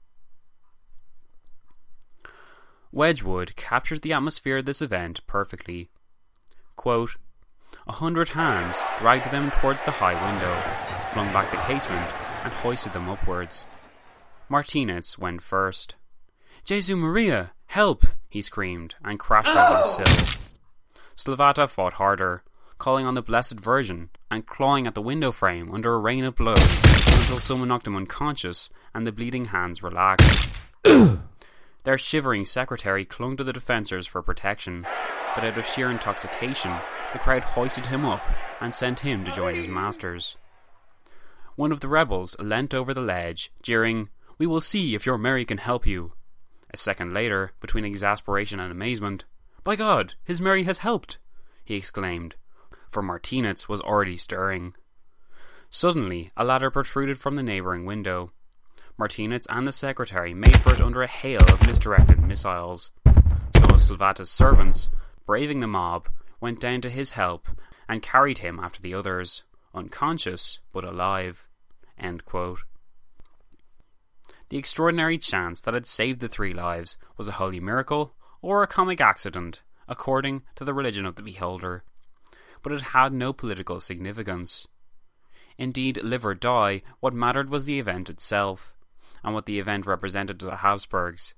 Wedgwood captures the atmosphere of this event perfectly. Quote, 100 hands dragged them towards the high window, flung back the casement, and hoisted them upwards. Martinitz went first. "Jesu Maria, help!" he screamed, and crashed over the sill. Slawata fought harder, calling on the Blessed Virgin, and clawing at the window frame under a rain of blows, until someone knocked him unconscious, and the bleeding hands relaxed. Their shivering secretary clung to the defenders for protection, but out of sheer intoxication, the crowd hoisted him up and sent him to join his masters. One of the rebels leant over the ledge, jeering, "We will see if your Mary can help you." A second later, between exasperation and amazement, "By God, his Mary has helped!" he exclaimed, for Martinitz was already stirring. Suddenly, a ladder protruded from the neighbouring window. Martinitz and the secretary made for it under a hail of misdirected missiles. Some of Slawata's servants, braving the mob, went down to his help and carried him after the others, unconscious but alive. End quote. The extraordinary chance that had saved the three lives was a holy miracle or a comic accident, according to the religion of the beholder. But it had no political significance. Indeed, live or die, what mattered was the event itself, and what the event represented to the Habsburgs.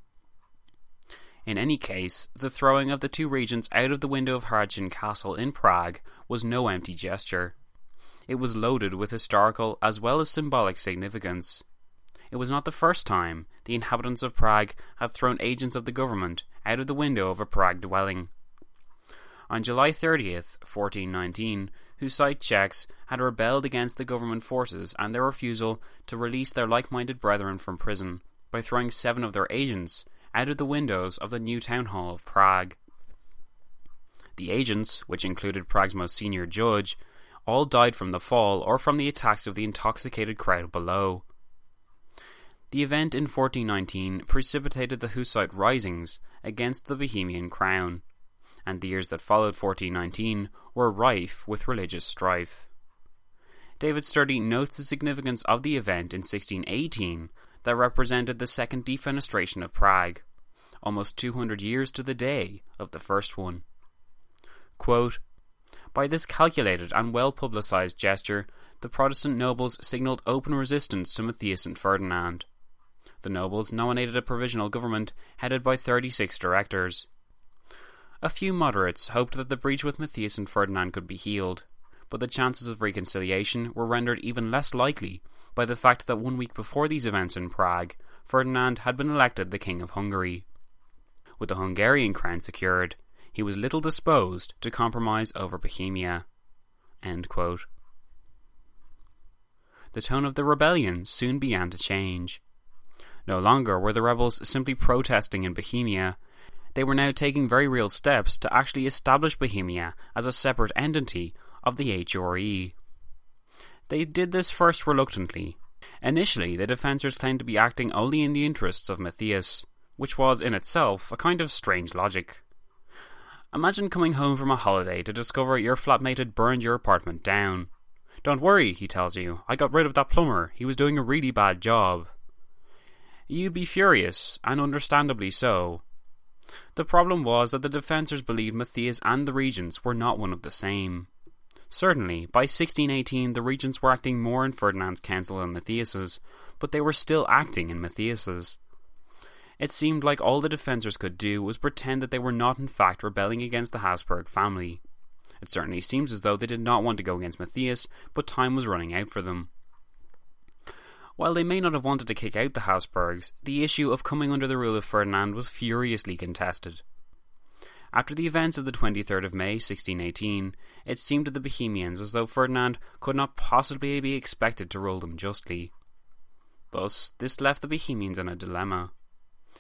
In any case, the throwing of the two regents out of the window of Hradzin Castle in Prague was no empty gesture. It was loaded with historical as well as symbolic significance. It was not the first time the inhabitants of Prague had thrown agents of the government out of the window of a Prague dwelling. On July 30th, 1419, Hussite Czechs had rebelled against the government forces and their refusal to release their like-minded brethren from prison by throwing 7 of their agents out of the windows of the new town hall of Prague. The agents, which included Prague's most senior judge, all died from the fall or from the attacks of the intoxicated crowd below. The event in 1419 precipitated the Hussite risings against the Bohemian crown, and the years that followed 1419 were rife with religious strife. David Sturdy notes the significance of the event in 1618 that represented the second defenestration of Prague, almost 200 years to the day of the first one. Quote, "By this calculated and well-publicized gesture, the Protestant nobles signalled open resistance to Matthias and Ferdinand. The nobles nominated a provisional government headed by 36 directors. A few moderates hoped that the breach with Matthias and Ferdinand could be healed, but the chances of reconciliation were rendered even less likely by the fact that 1 week before these events in Prague, Ferdinand had been elected the King of Hungary. With the Hungarian crown secured, he was little disposed to compromise over Bohemia." End quote. The tone of the rebellion soon began to change. No longer were the rebels simply protesting in Bohemia. They were now taking very real steps to actually establish Bohemia as a separate entity of the HRE. They did this first reluctantly. Initially, the defenders claimed to be acting only in the interests of Matthias, which was in itself a kind of strange logic. Imagine coming home from a holiday to discover your flatmate had burned your apartment down. "Don't worry," he tells you, "I got rid of that plumber. He was doing a really bad job." You'd be furious, and understandably so. The problem was that the defenders believed Matthias and the regents were not one of the same. Certainly, by 1618 the regents were acting more in Ferdinand's council than Matthias's, but they were still acting in Matthias's. It seemed like all the defenders could do was pretend that they were not in fact rebelling against the Habsburg family. It certainly seems as though they did not want to go against Matthias, but time was running out for them. While they may not have wanted to kick out the Habsburgs, the issue of coming under the rule of Ferdinand was furiously contested. After the events of the 23rd of May 1618, it seemed to the Bohemians as though Ferdinand could not possibly be expected to rule them justly. Thus, this left the Bohemians in a dilemma.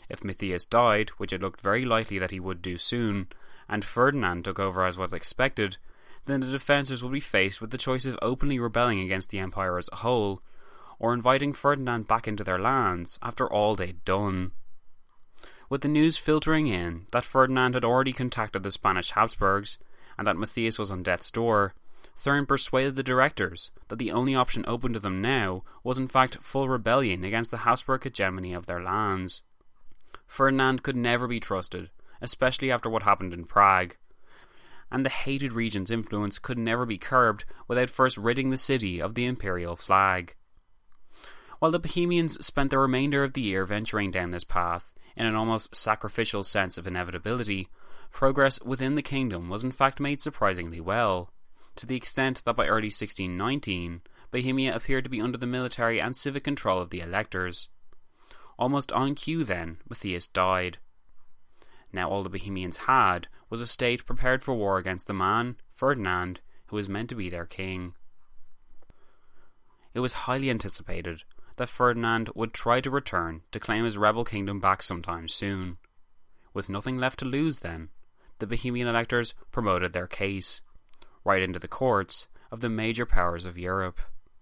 If Matthias died, which it looked very likely that he would do soon, and Ferdinand took over as was expected, then the defenders would be faced with the choice of openly rebelling against the empire as a whole, or inviting Ferdinand back into their lands after all they'd done. With the news filtering in that Ferdinand had already contacted the Spanish Habsburgs, and that Matthias was on death's door, Thurn persuaded the directors that the only option open to them now was in fact full rebellion against the Habsburg hegemony of their lands. Ferdinand could never be trusted, especially after what happened in Prague, and the hated region's influence could never be curbed without first ridding the city of the imperial flag. While the Bohemians spent the remainder of the year venturing down this path, in an almost sacrificial sense of inevitability, progress within the kingdom was in fact made surprisingly well, to the extent that by early 1619, Bohemia appeared to be under the military and civic control of the electors. Almost on cue then, Matthias died. Now all the Bohemians had was a state prepared for war against the man, Ferdinand, who was meant to be their king. It was highly anticipated that Ferdinand would try to return to claim his rebel kingdom back sometime soon. With nothing left to lose then, the Bohemian electors promoted their case, right into the courts of the major powers of Europe.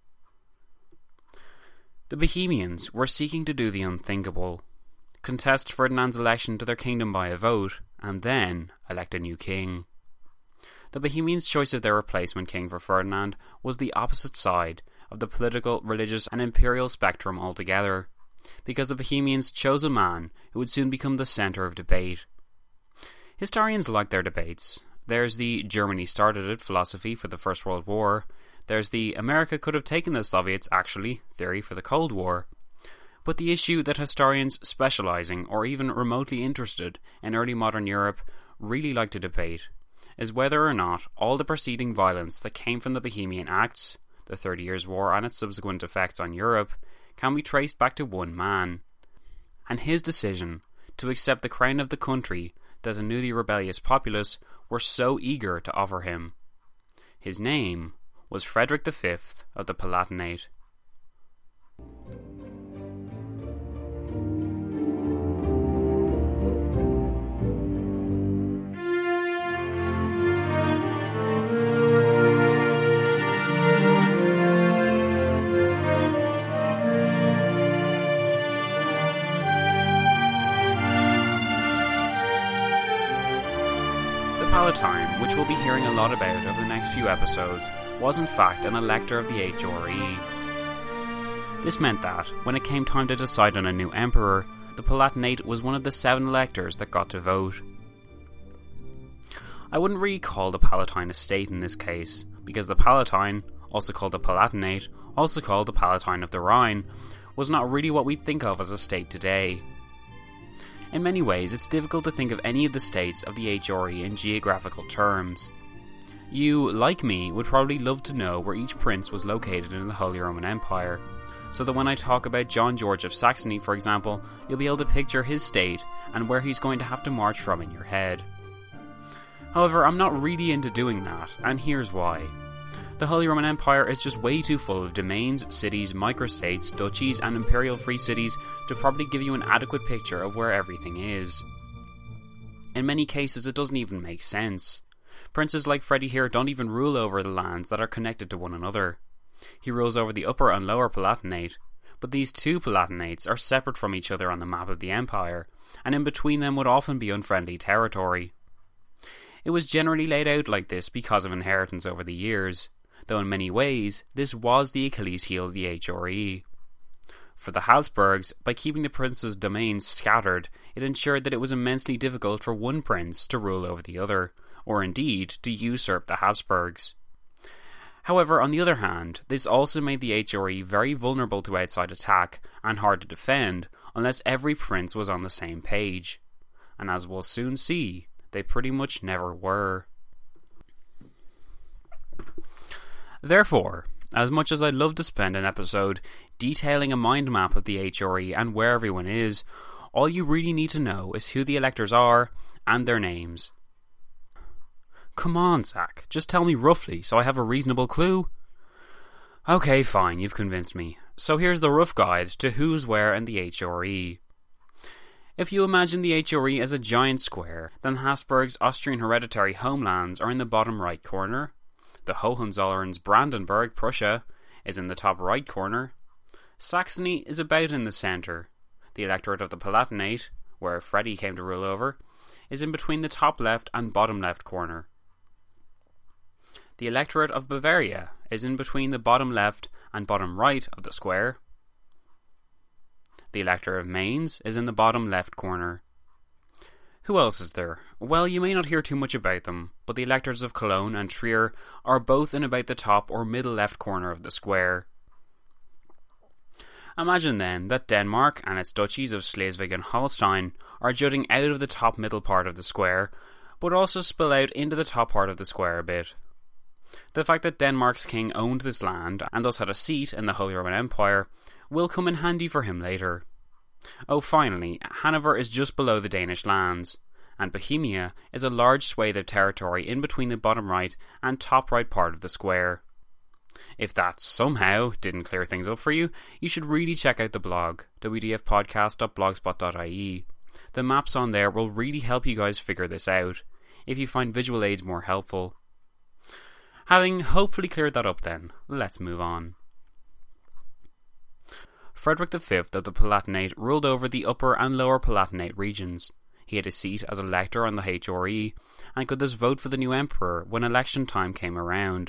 The Bohemians were seeking to do the unthinkable, contest Ferdinand's election to their kingdom by a vote, and then elect a new king. The Bohemians' choice of their replacement king for Ferdinand was the opposite side of the political, religious and imperial spectrum altogether, because the Bohemians chose a man who would soon become the centre of debate. Historians like their debates. There's the Germany started it philosophy for the First World War. There's the America could have taken the Soviets actually theory for the Cold War. But the issue that historians specialising or even remotely interested in early modern Europe really like to debate is whether or not all the preceding violence that came from the Bohemian Acts, the 30 Years' War and its subsequent effects on Europe, can be traced back to one man, and his decision to accept the crown of the country that the newly rebellious populace were so eager to offer him. His name was Frederick V of the Palatinate. Palatine, which we'll be hearing a lot about over the next few episodes, was in fact an elector of the HRE. This meant that, when it came time to decide on a new emperor, the Palatinate was one of the 7 electors that got to vote. I wouldn't really call the Palatine a state in this case, because the Palatine, also called the Palatinate, also called the Palatine of the Rhine, was not really what we think of as a state today. In many ways, it's difficult to think of any of the states of the HRE in geographical terms. You, like me, would probably love to know where each prince was located in the Holy Roman Empire, so that when I talk about John George of Saxony, for example, you'll be able to picture his state and where he's going to have to march from in your head. However, I'm not really into doing that, and here's why. The Holy Roman Empire is just way too full of domains, cities, microstates, duchies, and imperial free cities to probably give you an adequate picture of where everything is. In many cases, it doesn't even make sense. Princes like Freddy here don't even rule over the lands that are connected to one another. He rules over the Upper and Lower Palatinate, but these 2 Palatinates are separate from each other on the map of the empire, and in between them would often be unfriendly territory. It was generally laid out like this because of inheritance over the years, though in many ways this was the Achilles heel of the HRE. For the Habsburgs, by keeping the prince's domains scattered, it ensured that it was immensely difficult for one prince to rule over the other, or indeed to usurp the Habsburgs. However, on the other hand, this also made the HRE very vulnerable to outside attack and hard to defend unless every prince was on the same page. And as we'll soon see, they pretty much never were. Therefore, as much as I'd love to spend an episode detailing a mind map of the HRE and where everyone is, all you really need to know is who the electors are and their names. Come on, Zach, just tell me roughly so I have a reasonable clue. Okay, fine, you've convinced me. So here's the rough guide to who's where in the HRE. If you imagine the HRE as a giant square, then Habsburg's Austrian hereditary homelands are in the bottom right corner. The Hohenzollerns Brandenburg, Prussia, is in the top right corner. Saxony is about in the centre. The electorate of the Palatinate, where Freddy came to rule over, is in between the top left and bottom left corner. The electorate of Bavaria is in between the bottom left and bottom right of the square. The electorate of Mainz is in the bottom left corner. Who else is there? Well, you may not hear too much about them, but the electorates of Cologne and Trier are both in about the top or middle left corner of the square. Imagine then that Denmark and its duchies of Schleswig and Holstein are jutting out of the top middle part of the square, but also spill out into the top part of the square a bit. The fact that Denmark's king owned this land, and thus had a seat in the Holy Roman Empire, will come in handy for him later. Oh, finally, Hanover is just below the Danish lands, and Bohemia is a large swathe of territory in between the bottom right and top right part of the square. If that somehow didn't clear things up for you, you should really check out the blog, wdfpodcast.blogspot.ie. The maps on there will really help you guys figure this out, if you find visual aids more helpful. Having hopefully cleared that up then, let's move on. Frederick V of the Palatinate ruled over the Upper and Lower Palatinate regions. He had a seat as elector on the HRE, and could thus vote for the new emperor when election time came around.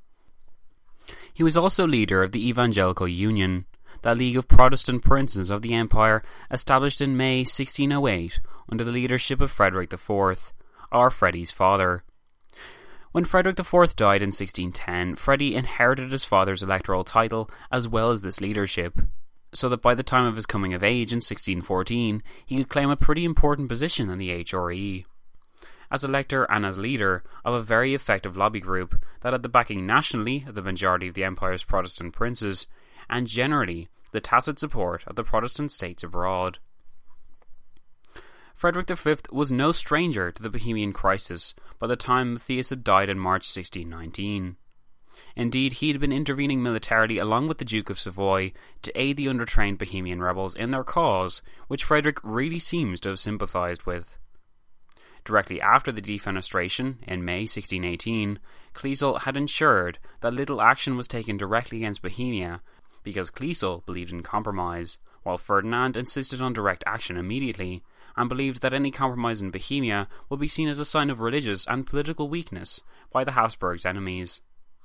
He was also leader of the Evangelical Union, that league of Protestant princes of the empire established in May 1608 under the leadership of Frederick IV, or Freddy's father. When Frederick IV died in 1610, Freddy inherited his father's electoral title as well as this leadership, so that by the time of his coming of age in 1614, he could claim a pretty important position in the HRE. As elector and as leader of a very effective lobby group that had the backing nationally of the majority of the empire's Protestant princes, and generally the tacit support of the Protestant states abroad. Frederick V was no stranger to the Bohemian crisis by the time Matthias had died in March 1619. Indeed, he had been intervening militarily along with the Duke of Savoy to aid the undertrained Bohemian rebels in their cause, which Frederick really seems to have sympathised with. Directly after the defenestration, in May 1618, Kleisel had ensured that little action was taken directly against Bohemia, because Kleisel believed in compromise, while Ferdinand insisted on direct action immediately, and believed that any compromise in Bohemia would be seen as a sign of religious and political weakness by the Habsburgs' enemies.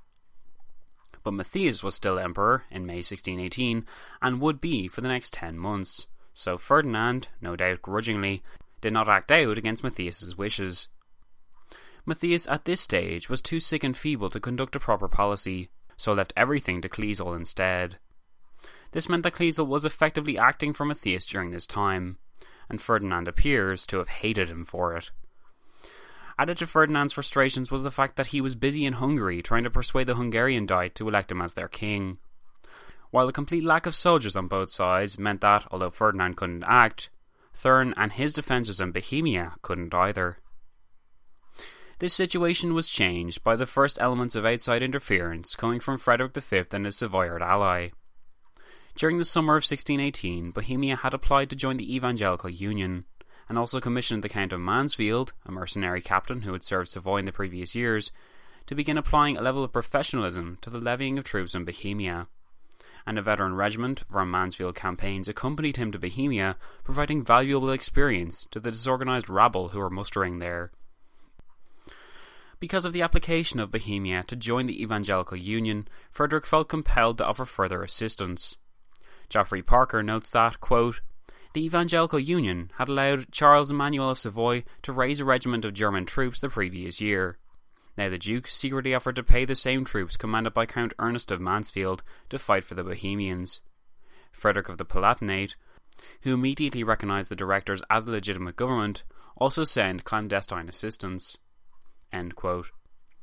But Matthias was still emperor in May 1618, and would be for the next 10 months, so Ferdinand, no doubt grudgingly, did not act out against Matthias's wishes. Matthias at this stage was too sick and feeble to conduct a proper policy, so left everything to Kleisel instead. This meant that Kleisel was effectively acting for Matthias during this time, and Ferdinand appears to have hated him for it. Added to Ferdinand's frustrations was the fact that he was busy in Hungary trying to persuade the Hungarian Diet to elect him as their king. While the complete lack of soldiers on both sides meant that, although Ferdinand couldn't act, Thurn and his defences in Bohemia couldn't either. This situation was changed by the first elements of outside interference coming from Frederick V and his Savoyard ally. During the summer of 1618, Bohemia had applied to join the Evangelical Union, and also commissioned the Count of Mansfield, a mercenary captain who had served Savoy in the previous years, to begin applying a level of professionalism to the levying of troops in Bohemia. And a veteran regiment from Mansfield campaigns accompanied him to Bohemia, providing valuable experience to the disorganised rabble who were mustering there. Because of the application of Bohemia to join the Evangelical Union, Frederick felt compelled to offer further assistance. Geoffrey Parker notes that, quote, "The Evangelical Union had allowed Charles Emmanuel of Savoy to raise a regiment of German troops the previous year. Now the Duke secretly offered to pay the same troops commanded by Count Ernest of Mansfield to fight for the Bohemians. Frederick of the Palatinate, who immediately recognised the directors as a legitimate government, also sent clandestine assistance." End quote.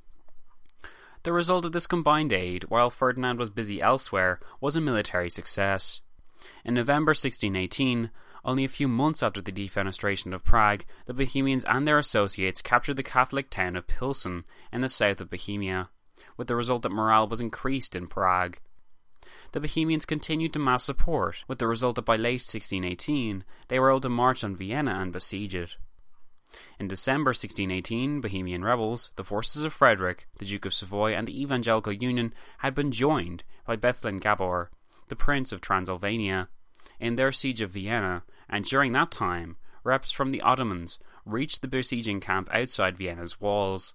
The result of this combined aid, while Ferdinand was busy elsewhere, was a military success. In November 1618, only a few months after the defenestration of Prague, the Bohemians and their associates captured the Catholic town of Pilsen in the south of Bohemia, with the result that morale was increased in Prague. The Bohemians continued to mass support, with the result that by late 1618 they were able to march on Vienna and besiege it. In December 1618, Bohemian rebels, the forces of Frederick, the Duke of Savoy and the Evangelical Union had been joined by Bethlen Gabor, the Prince of Transylvania, in their siege of Vienna, and during that time, reps from the Ottomans reached the besieging camp outside Vienna's walls.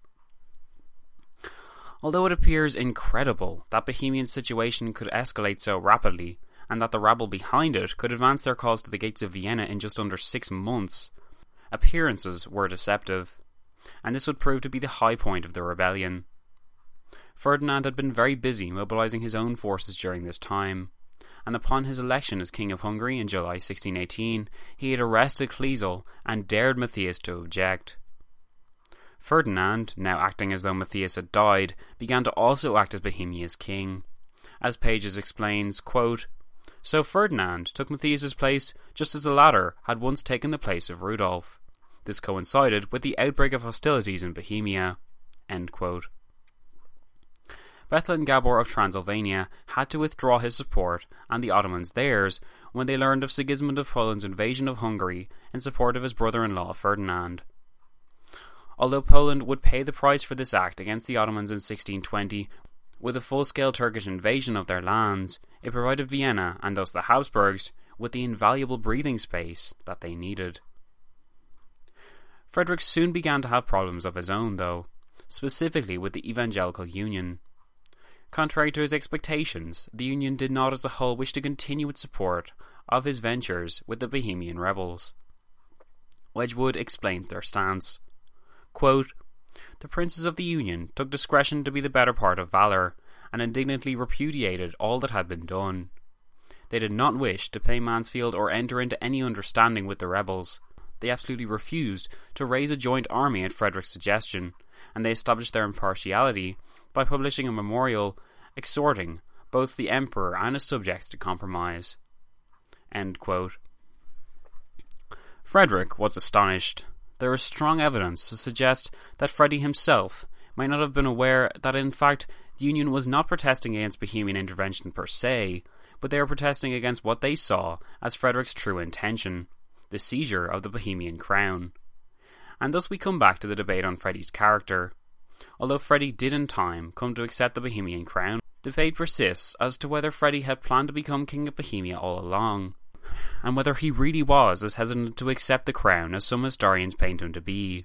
Although it appears incredible that Bohemian situation could escalate so rapidly, and that the rabble behind it could advance their cause to the gates of Vienna in just under 6 months, appearances were deceptive, and this would prove to be the high point of the rebellion. Ferdinand had been very busy mobilizing his own forces during this time, and upon his election as King of Hungary in July 1618, he had arrested Kleisel and dared Matthias to object. Ferdinand, now acting as though Matthias had died, began to also act as Bohemia's king. As Pages explains, quote, "So Ferdinand took Matthias's place just as the latter had once taken the place of Rudolf. This coincided with the outbreak of hostilities in Bohemia." End quote. Bethlen Gabor of Transylvania had to withdraw his support and the Ottomans theirs when they learned of Sigismund of Poland's invasion of Hungary in support of his brother-in-law Ferdinand. Although Poland would pay the price for this act against the Ottomans in 1620 with a full-scale Turkish invasion of their lands, it provided Vienna, and thus the Habsburgs, with the invaluable breathing space that they needed. Frederick soon began to have problems of his own, though, specifically with the Evangelical Union. Contrary to his expectations, the Union did not as a whole wish to continue its support of his ventures with the Bohemian rebels. Wedgwood explains their stance. Quote, "The princes of the Union took discretion to be the better part of valour, and indignantly repudiated all that had been done. They did not wish to pay Mansfield or enter into any understanding with the rebels. They absolutely refused to raise a joint army at Frederick's suggestion, and they established their impartiality by publishing a memorial exhorting both the emperor and his subjects to compromise." End quote. Frederick was astonished. There is strong evidence to suggest that Freddie himself might not have been aware that in fact the Union was not protesting against Bohemian intervention per se, but they were protesting against what they saw as Frederick's true intention, the seizure of the Bohemian crown. And thus we come back to the debate on Freddie's character. Although Freddie did in time come to accept the Bohemian crown, debate persists as to whether Freddie had planned to become King of Bohemia all along, and whether he really was as hesitant to accept the crown as some historians paint him to be.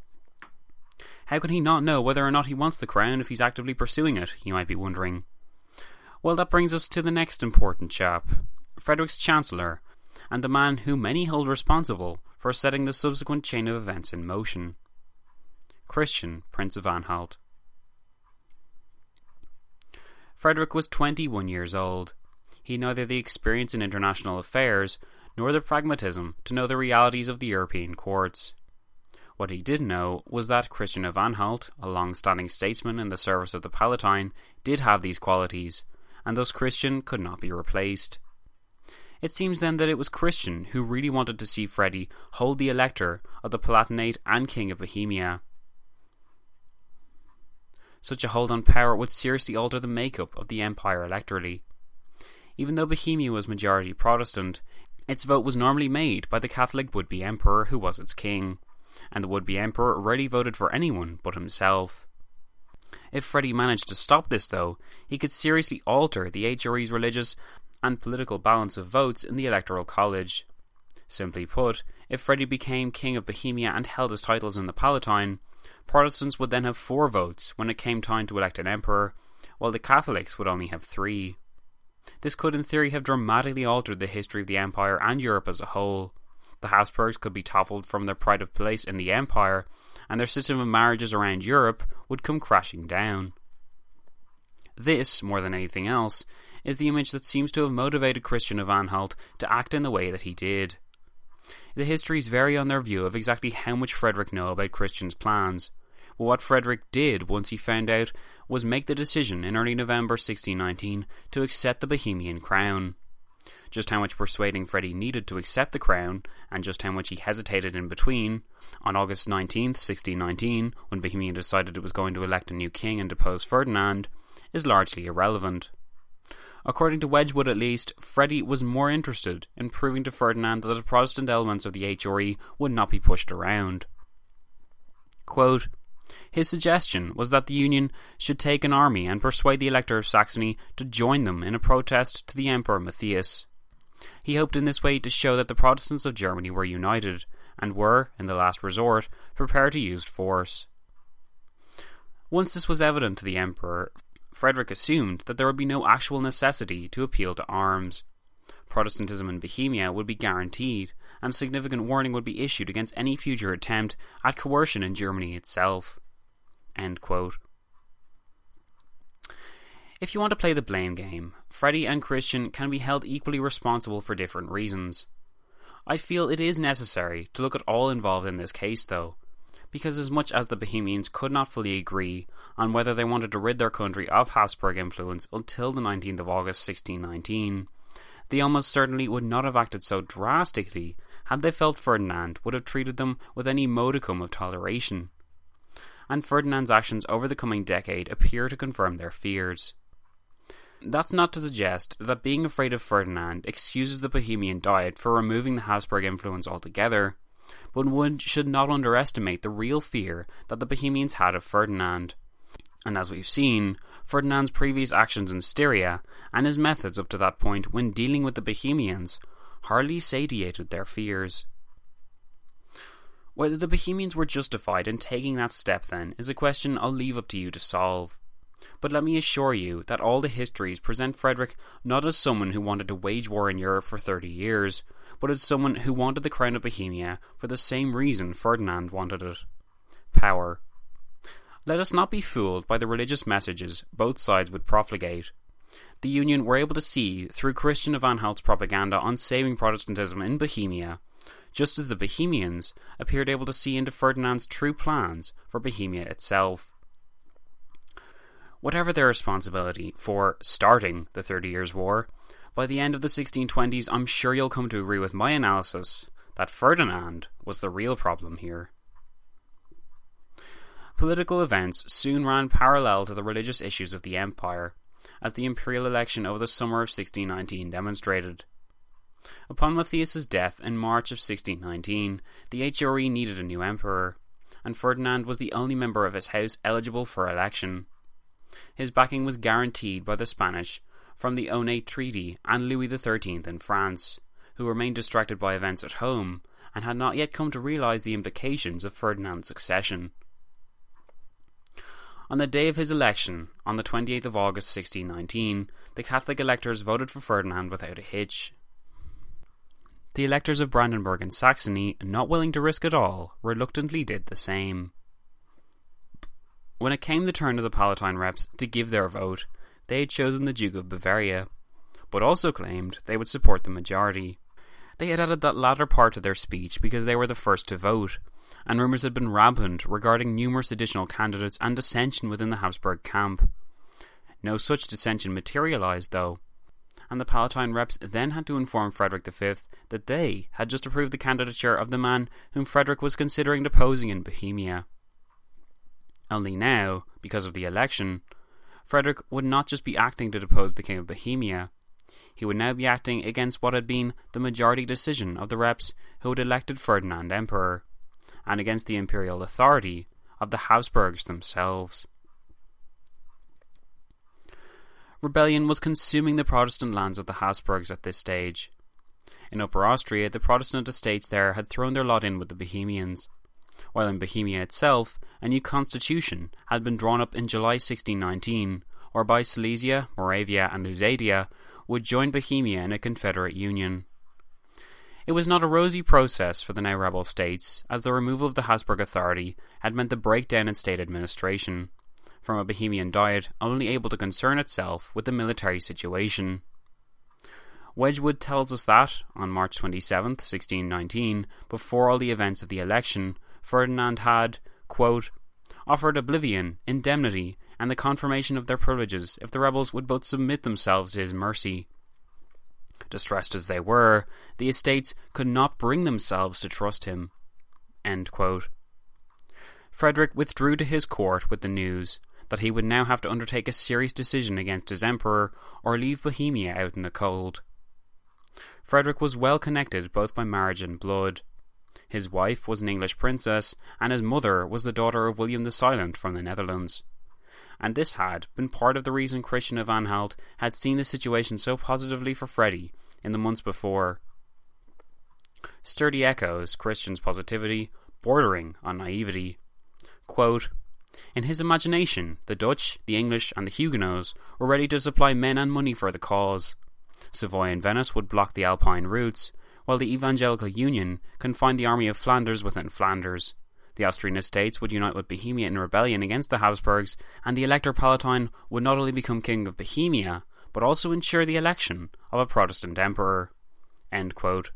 How can he not know whether or not he wants the crown if he's actively pursuing it, you might be wondering. Well, that brings us to the next important chap, Frederick's Chancellor, and the man who many hold responsible for setting the subsequent chain of events in motion. Christian, Prince of Anhalt. Frederick was 21 years old. He had neither the experience in international affairs nor the pragmatism to know the realities of the European courts. What he did know was that Christian of Anhalt, a long-standing statesman in the service of the Palatine, did have these qualities, and thus Christian could not be replaced. It seems then that it was Christian who really wanted to see Freddie hold the elector of the Palatinate and King of Bohemia. Such a hold on power would seriously alter the makeup of the empire electorally. Even though Bohemia was majority Protestant, its vote was normally made by the Catholic would-be emperor who was its king, and the would-be emperor rarely voted for anyone but himself. If Freddie managed to stop this, though, he could seriously alter the HRE's religious and political balance of votes in the Electoral College. Simply put, if Freddie became King of Bohemia and held his titles in the Palatine, Protestants would then have 4 votes when it came time to elect an emperor, while the Catholics would only have 3. This could in theory have dramatically altered the history of the empire and Europe as a whole. The Habsburgs could be toppled from their pride of place in the empire, and their system of marriages around Europe would come crashing down. This, more than anything else, is the image that seems to have motivated Christian of Anhalt to act in the way that he did. The histories vary on their view of exactly how much Frederick knew about Christian's plans, but what Frederick did once he found out was make the decision in early November 1619 to accept the Bohemian crown. Just how much persuading Freddie needed to accept the crown, and just how much he hesitated in between, on August 19th, 1619, when Bohemia decided it was going to elect a new king and depose Ferdinand, is largely irrelevant. According to Wedgwood at least, Freddie was more interested in proving to Ferdinand that the Protestant elements of the HRE would not be pushed around. Quote, his suggestion was that the Union should take an army and persuade the Elector of Saxony to join them in a protest to the Emperor Matthias. He hoped in this way to show that the Protestants of Germany were united, and were, in the last resort, prepared to use force. Once this was evident to the Emperor, Frederick assumed that there would be no actual necessity to appeal to arms. Protestantism in Bohemia would be guaranteed, and a significant warning would be issued against any future attempt at coercion in Germany itself. End quote. If you want to play the blame game, Freddie and Christian can be held equally responsible for different reasons. I feel it is necessary to look at all involved in this case though, because as much as the Bohemians could not fully agree on whether they wanted to rid their country of Habsburg influence until the 19th of August 1619, they almost certainly would not have acted so drastically had they felt Ferdinand would have treated them with any modicum of toleration. And Ferdinand's actions over the coming decade appear to confirm their fears. That's not to suggest that being afraid of Ferdinand excuses the Bohemian Diet for removing the Habsburg influence altogether, but one should not underestimate the real fear that the Bohemians had of Ferdinand. And as we've seen, Ferdinand's previous actions in Styria, and his methods up to that point when dealing with the Bohemians, hardly satiated their fears. Whether the Bohemians were justified in taking that step then is a question I'll leave up to you to solve. But let me assure you that all the histories present Frederick not as someone who wanted to wage war in Europe for 30 years, but as someone who wanted the crown of Bohemia for the same reason Ferdinand wanted it: power. Let us not be fooled by the religious messages both sides would profligate. The Union were able to see through Christian of Anhalt's propaganda on saving Protestantism in Bohemia, just as the Bohemians appeared able to see into Ferdinand's true plans for Bohemia itself. Whatever their responsibility for starting the 30 Years' War, by the end of the 1620s I'm sure you'll come to agree with my analysis that Ferdinand was the real problem here. Political events soon ran parallel to the religious issues of the empire, as the imperial election over the summer of 1619 demonstrated. Upon Matthias's death in March of 1619, the HRE needed a new emperor, and Ferdinand was the only member of his house eligible for election. His backing was guaranteed by the Spanish from the Onate Treaty and Louis XIII in France, who remained distracted by events at home and had not yet come to realise the implications of Ferdinand's succession. On the day of his election, on the 28th of August 1619, the Catholic electors voted for Ferdinand without a hitch. The electors of Brandenburg and Saxony, not willing to risk it all, reluctantly did the same. When it came the turn of the Palatine reps to give their vote, they had chosen the Duke of Bavaria, but also claimed they would support the majority. They had added that latter part to their speech because they were the first to vote, and rumours had been rampant regarding numerous additional candidates and dissension within the Habsburg camp. No such dissension materialised, though, and the Palatine reps then had to inform Frederick V that they had just approved the candidature of the man whom Frederick was considering deposing in Bohemia. Only now, because of the election, Frederick would not just be acting to depose the King of Bohemia, he would now be acting against what had been the majority decision of the reps who had elected Ferdinand emperor, and against the imperial authority of the Habsburgs themselves. Rebellion was consuming the Protestant lands of the Habsburgs at this stage. In Upper Austria, the Protestant estates there had thrown their lot in with the Bohemians, while in Bohemia itself, a new constitution had been drawn up in July 1619, whereby Silesia, Moravia and Lusatia would join Bohemia in a confederate union. It was not a rosy process for the now rebel states, as the removal of the Habsburg authority had meant the breakdown in state administration, from a Bohemian Diet only able to concern itself with the military situation. Wedgwood tells us that, on March 27, 1619, before all the events of the election, Ferdinand had, quote, offered oblivion, indemnity, and the confirmation of their privileges if the rebels would both submit themselves to his mercy. Distressed as they were, the estates could not bring themselves to trust him. End quote. Frederick withdrew to his court with the news that he would now have to undertake a serious decision against his emperor or leave Bohemia out in the cold. Frederick was well connected both by marriage and blood. His wife was an English princess, and his mother was the daughter of William the Silent from the Netherlands. And this had been part of the reason Christian of Anhalt had seen the situation so positively for Freddy in the months before. Sturdy echoes Christian's positivity, bordering on naivety. Quote, "In his imagination, the Dutch, the English, and the Huguenots were ready to supply men and money for the cause. Savoy and Venice would block the Alpine routes, while the Evangelical Union confined the army of Flanders within Flanders. The Austrian estates would unite with Bohemia in rebellion against the Habsburgs, and the Elector Palatine would not only become king of Bohemia, but also ensure the election of a Protestant emperor." End quote.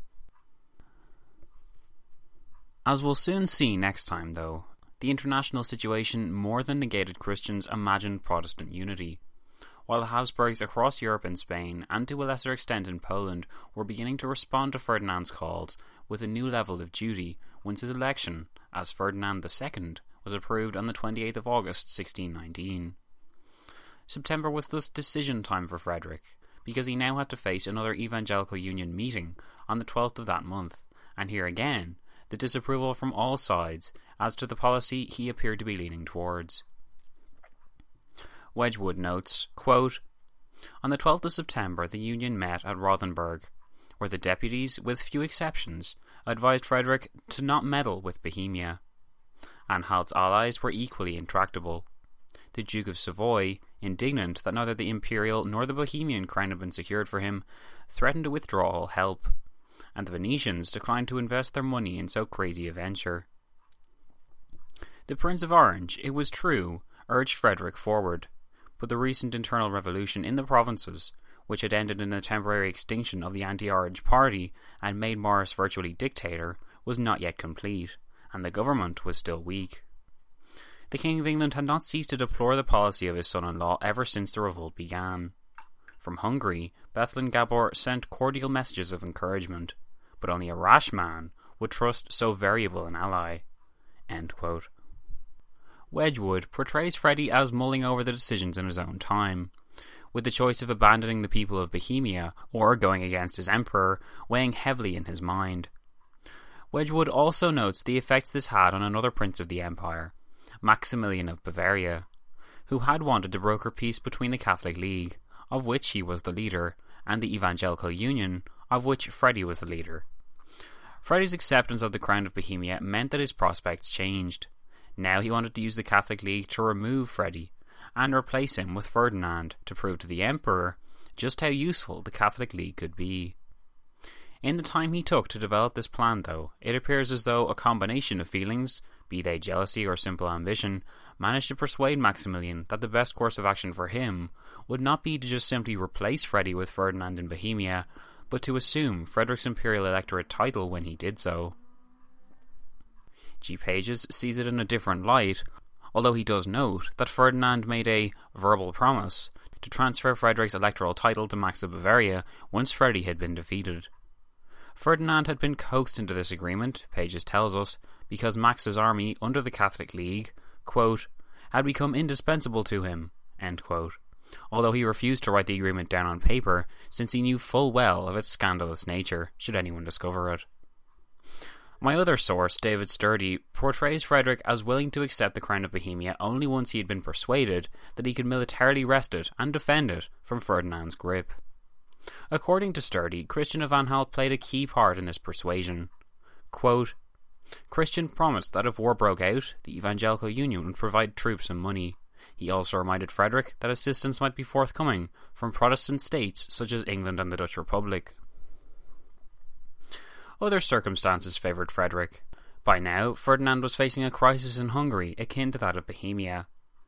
As we'll soon see next time, though, the international situation more than negated Christian's imagined Protestant unity. While the Habsburgs across Europe and Spain, and to a lesser extent in Poland, were beginning to respond to Ferdinand's calls with a new level of duty once his election as Ferdinand II was approved on the 28th of August 1619. September was thus decision time for Frederick, because he now had to face another Evangelical Union meeting on the 12th of that month, and here again the disapproval from all sides as to the policy he appeared to be leaning towards. Wedgwood notes, quote, "On the 12th of September the Union met at Rothenburg, where the deputies, with few exceptions, advised Frederick to not meddle with Bohemia. Anhalt's allies were equally intractable. The Duke of Savoy, indignant that neither the imperial nor the Bohemian crown had been secured for him, threatened to withdraw all help, and the Venetians declined to invest their money in so crazy a venture. The Prince of Orange, it was true, urged Frederick forward, but the recent internal revolution in the provinces, which had ended in the temporary extinction of the anti-Orange party and made Maurice virtually dictator, was not yet complete, and the government was still weak. The King of England had not ceased to deplore the policy of his son-in-law ever since the revolt began. From Hungary, Bethlen Gabor sent cordial messages of encouragement, but only a rash man would trust so variable an ally." End quote. Wedgwood portrays Freddy as mulling over the decisions in his own time, with the choice of abandoning the people of Bohemia or going against his emperor weighing heavily in his mind. Wedgwood also notes the effects this had on another prince of the empire, Maximilian of Bavaria, who had wanted to broker peace between the Catholic League, of which he was the leader, and the Evangelical Union, of which Freddy was the leader. Freddy's acceptance of the crown of Bohemia meant that his prospects changed. Now he wanted to use the Catholic League to remove Freddy, and replace him with Ferdinand to prove to the Emperor just how useful the Catholic League could be. In the time he took to develop this plan, though, it appears as though a combination of feelings, be they jealousy or simple ambition, managed to persuade Maximilian that the best course of action for him would not be to just simply replace Freddy with Ferdinand in Bohemia, but to assume Frederick's imperial electorate title when he did so. G. Pages sees it in a different light, although he does note that Ferdinand made a verbal promise to transfer Frederick's electoral title to Max of Bavaria once Freddy had been defeated. Ferdinand had been coaxed into this agreement, Pages tells us, because Max's army under the Catholic League, quote, had become indispensable to him, end quote, although he refused to write the agreement down on paper since he knew full well of its scandalous nature, should anyone discover it. My other source, David Sturdy, portrays Frederick as willing to accept the crown of Bohemia only once he had been persuaded that he could militarily wrest it and defend it from Ferdinand's grip. According to Sturdy, Christian of Anhalt played a key part in this persuasion. Quote, Christian promised that if war broke out, the Evangelical Union would provide troops and money. He also reminded Frederick that assistance might be forthcoming from Protestant states such as England and the Dutch Republic. Other circumstances favoured Frederick. By now, Ferdinand was facing a crisis in Hungary akin to that of Bohemia.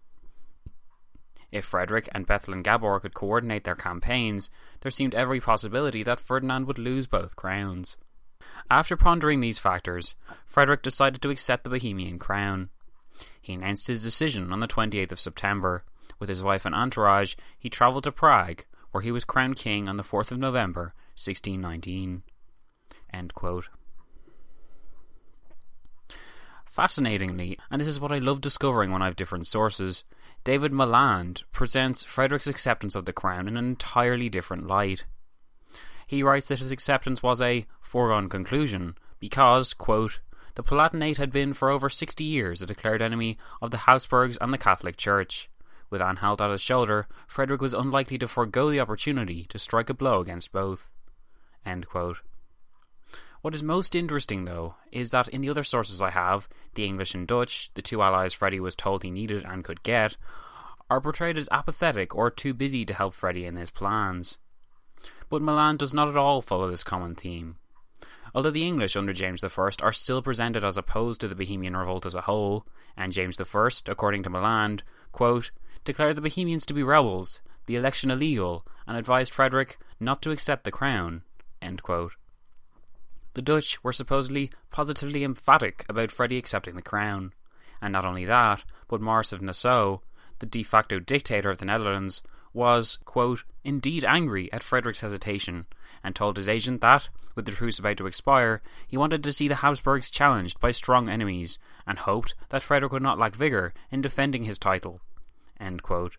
If Frederick and Bethlen Gabor could coordinate their campaigns, there seemed every possibility that Ferdinand would lose both crowns. After pondering these factors, Frederick decided to accept the Bohemian crown. He announced his decision on the 28th of September. With his wife and entourage, he travelled to Prague, where he was crowned king on the 4th of November, 1619. End quote. Fascinatingly, and this is what I love discovering when I have different sources, David Maland presents Frederick's acceptance of the crown in an entirely different light. He writes that his acceptance was a foregone conclusion because, quote, the Palatinate had been for over 60 years a declared enemy of the Habsburgs and the Catholic Church. With Anhalt at his shoulder, Frederick was unlikely to forego the opportunity to strike a blow against both. End quote. What is most interesting, though, is that in the other sources I have, the English and Dutch, the two allies Freddie was told he needed and could get, are portrayed as apathetic or too busy to help Freddie in his plans. But Maland does not at all follow this common theme. Although the English under James I are still presented as opposed to the Bohemian revolt as a whole, and James I, according to Maland, quote, declared the Bohemians to be rebels, the election illegal, and advised Frederick not to accept the crown, end quote. The Dutch were supposedly positively emphatic about Freddie accepting the crown, and not only that, but Maurice of Nassau, the de facto dictator of the Netherlands, was, quote, indeed angry at Frederick's hesitation, and told his agent that, with the truce about to expire, he wanted to see the Habsburgs challenged by strong enemies, and hoped that Frederick would not lack vigour in defending his title, end quote.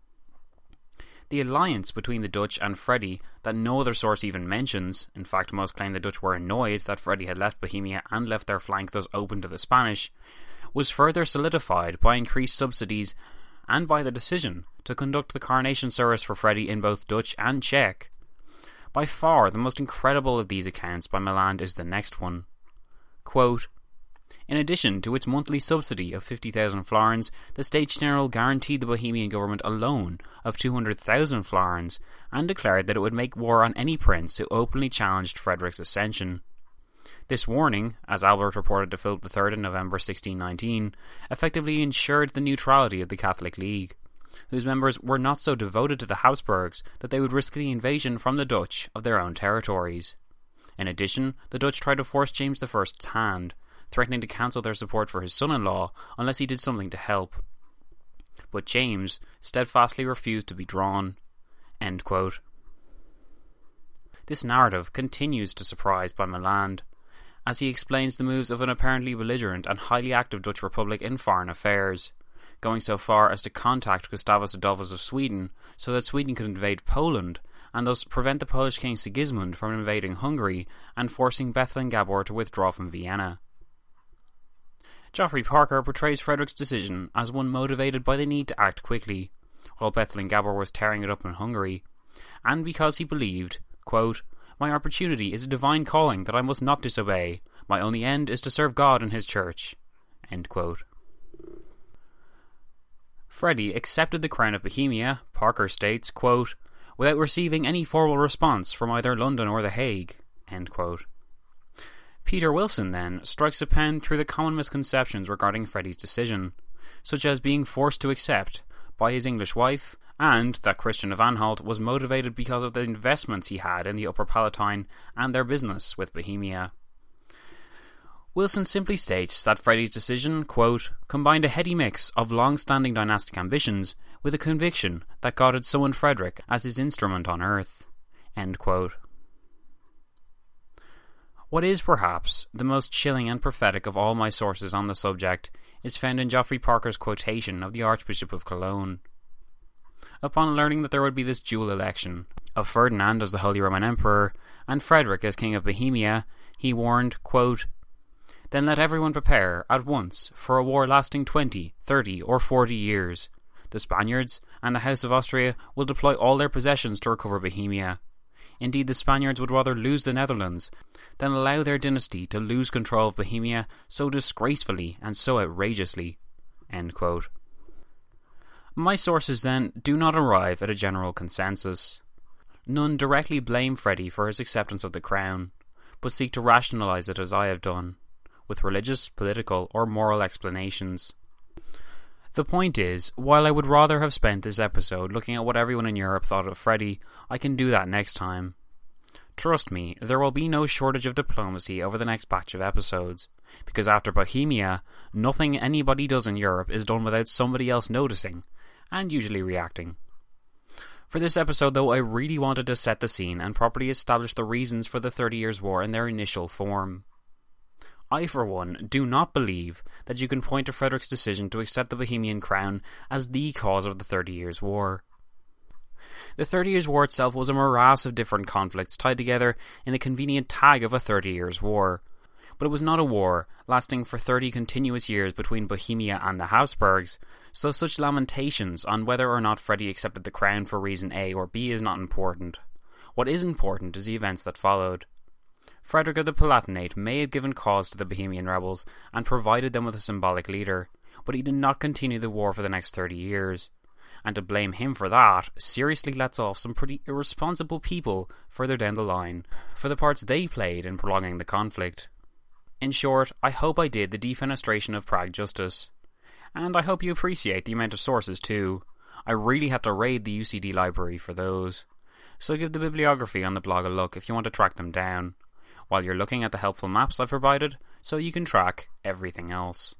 The alliance between the Dutch and Freddie that no other source even mentions, in fact most claim the Dutch were annoyed that Freddie had left Bohemia and left their flank thus open to the Spanish, was further solidified by increased subsidies and by the decision to conduct the coronation service for Freddie in both Dutch and Czech. By far the most incredible of these accounts by Maland is the next one. Quote, in addition to its monthly subsidy of 50,000 florins, the States General guaranteed the Bohemian government a loan of 200,000 florins and declared that it would make war on any prince who openly challenged Frederick's accession. This warning, as Albert reported to Philip III in November 1619, effectively ensured the neutrality of the Catholic League, whose members were not so devoted to the Habsburgs that they would risk the invasion from the Dutch of their own territories. In addition, the Dutch tried to force James I's hand, threatening to cancel their support for his son-in-law unless he did something to help. But James steadfastly refused to be drawn. End quote. This narrative continues to surprise by Maland, as he explains the moves of an apparently belligerent and highly active Dutch Republic in foreign affairs, going so far as to contact Gustavus Adolphus of Sweden so that Sweden could invade Poland, and thus prevent the Polish king Sigismund from invading Hungary and forcing Bethlen Gabor to withdraw from Vienna. Geoffrey Parker portrays Frederick's decision as one motivated by the need to act quickly, while Bethlen Gabor was tearing it up in Hungary, and because he believed, quote, my opportunity is a divine calling that I must not disobey. My only end is to serve God and his church. End quote. Freddie accepted the crown of Bohemia, Parker states, quote, without receiving any formal response from either London or The Hague. End quote. Peter Wilson, then, strikes a pen through the common misconceptions regarding Freddie's decision, such as being forced to accept by his English wife, and that Christian of Anhalt was motivated because of the investments he had in the Upper Palatine and their business with Bohemia. Wilson simply states that Freddie's decision, quote, combined a heady mix of long-standing dynastic ambitions with a conviction that God had summoned Frederick as his instrument on earth. End quote. What is perhaps the most chilling and prophetic of all my sources on the subject is found in Geoffrey Parker's quotation of the Archbishop of Cologne. Upon learning that there would be this dual election, of Ferdinand as the Holy Roman Emperor and Frederick as King of Bohemia, he warned, quote, then let everyone prepare at once for a war lasting 20, 30 or 40 years. The Spaniards and the House of Austria will deploy all their possessions to recover Bohemia. Indeed, the Spaniards would rather lose the Netherlands than allow their dynasty to lose control of Bohemia so disgracefully and so outrageously. End quote. My sources, then, do not arrive at a general consensus. None directly blame Freddie for his acceptance of the crown, but seek to rationalise it as I have done, with religious, political, or moral explanations. The point is, while I would rather have spent this episode looking at what everyone in Europe thought of Freddie, I can do that next time. Trust me, there will be no shortage of diplomacy over the next batch of episodes, because after Bohemia, nothing anybody does in Europe is done without somebody else noticing, and usually reacting. For this episode, though, I really wanted to set the scene and properly establish the reasons for the 30 Years' War in their initial form. I, for one, do not believe that you can point to Frederick's decision to accept the Bohemian crown as the cause of the 30 Years' War. The 30 Years' War itself was a morass of different conflicts tied together in the convenient tag of a 30 Years' War. But it was not a war, lasting for 30 continuous years between Bohemia and the Habsburgs, so such lamentations on whether or not Freddie accepted the crown for reason A or B is not important. What is important is the events that followed. Frederick of the Palatinate may have given cause to the Bohemian rebels and provided them with a symbolic leader, but he did not continue the war for the next 30 years. And to blame him for that seriously lets off some pretty irresponsible people further down the line for the parts they played in prolonging the conflict. In short, I hope I did the defenestration of Prague justice. And I hope you appreciate the amount of sources too. I really had to raid the UCD library for those. So give the bibliography on the blog a look if you want to track them down, while you're looking at the helpful maps I've provided so you can track everything else.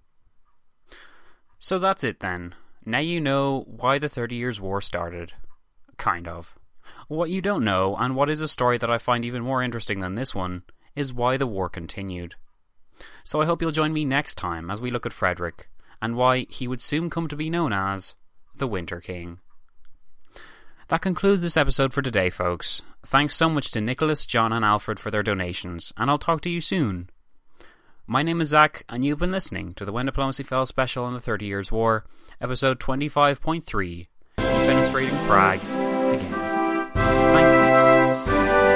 So that's it then. Now you know why the 30 Years' War started. Kind of. What you don't know, and what is a story that I find even more interesting than this one, is why the war continued. So I hope you'll join me next time as we look at Frederick, and why he would soon come to be known as the Winter King. That concludes this episode for today, folks. Thanks so much to Nicholas, John and Alfred for their donations, and I'll talk to you soon. My name is Zach, and you've been listening to the When Diplomacy Fell special on the 30 Years' War, episode 25.3, Defenestrating Prague Again. Thanks.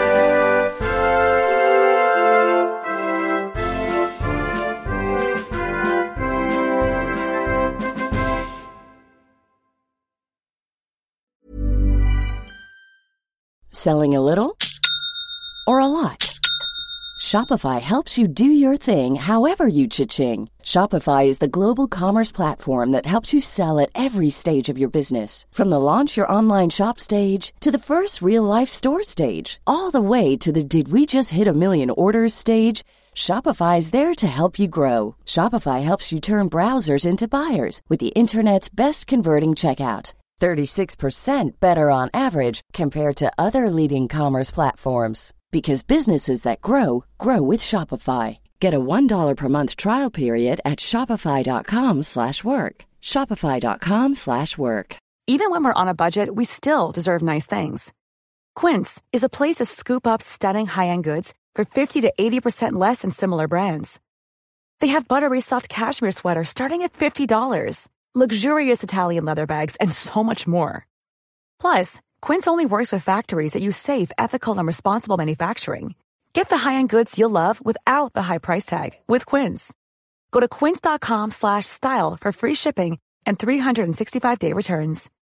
Selling a little or a lot? Shopify helps you do your thing however you cha-ching. Shopify is the global commerce platform that helps you sell at every stage of your business. From the launch your online shop stage to the first real-life store stage, all the way to the did we just hit a million orders stage. Shopify is there to help you grow. Shopify helps you turn browsers into buyers with the internet's best converting checkout. 36% better on average compared to other leading commerce platforms. Because businesses that grow, grow with Shopify. Get a $1 per month trial period at shopify.com/work. Shopify.com/work. Even when we're on a budget, we still deserve nice things. Quince is a place to scoop up stunning high-end goods for 50 to 80% less than similar brands. They have buttery soft cashmere sweaters starting at $50, luxurious Italian leather bags, and so much more. Plus, Quince only works with factories that use safe, ethical, and responsible manufacturing. Get the high-end goods you'll love without the high price tag with Quince. Go to quince.com/style for free shipping and 365-day returns.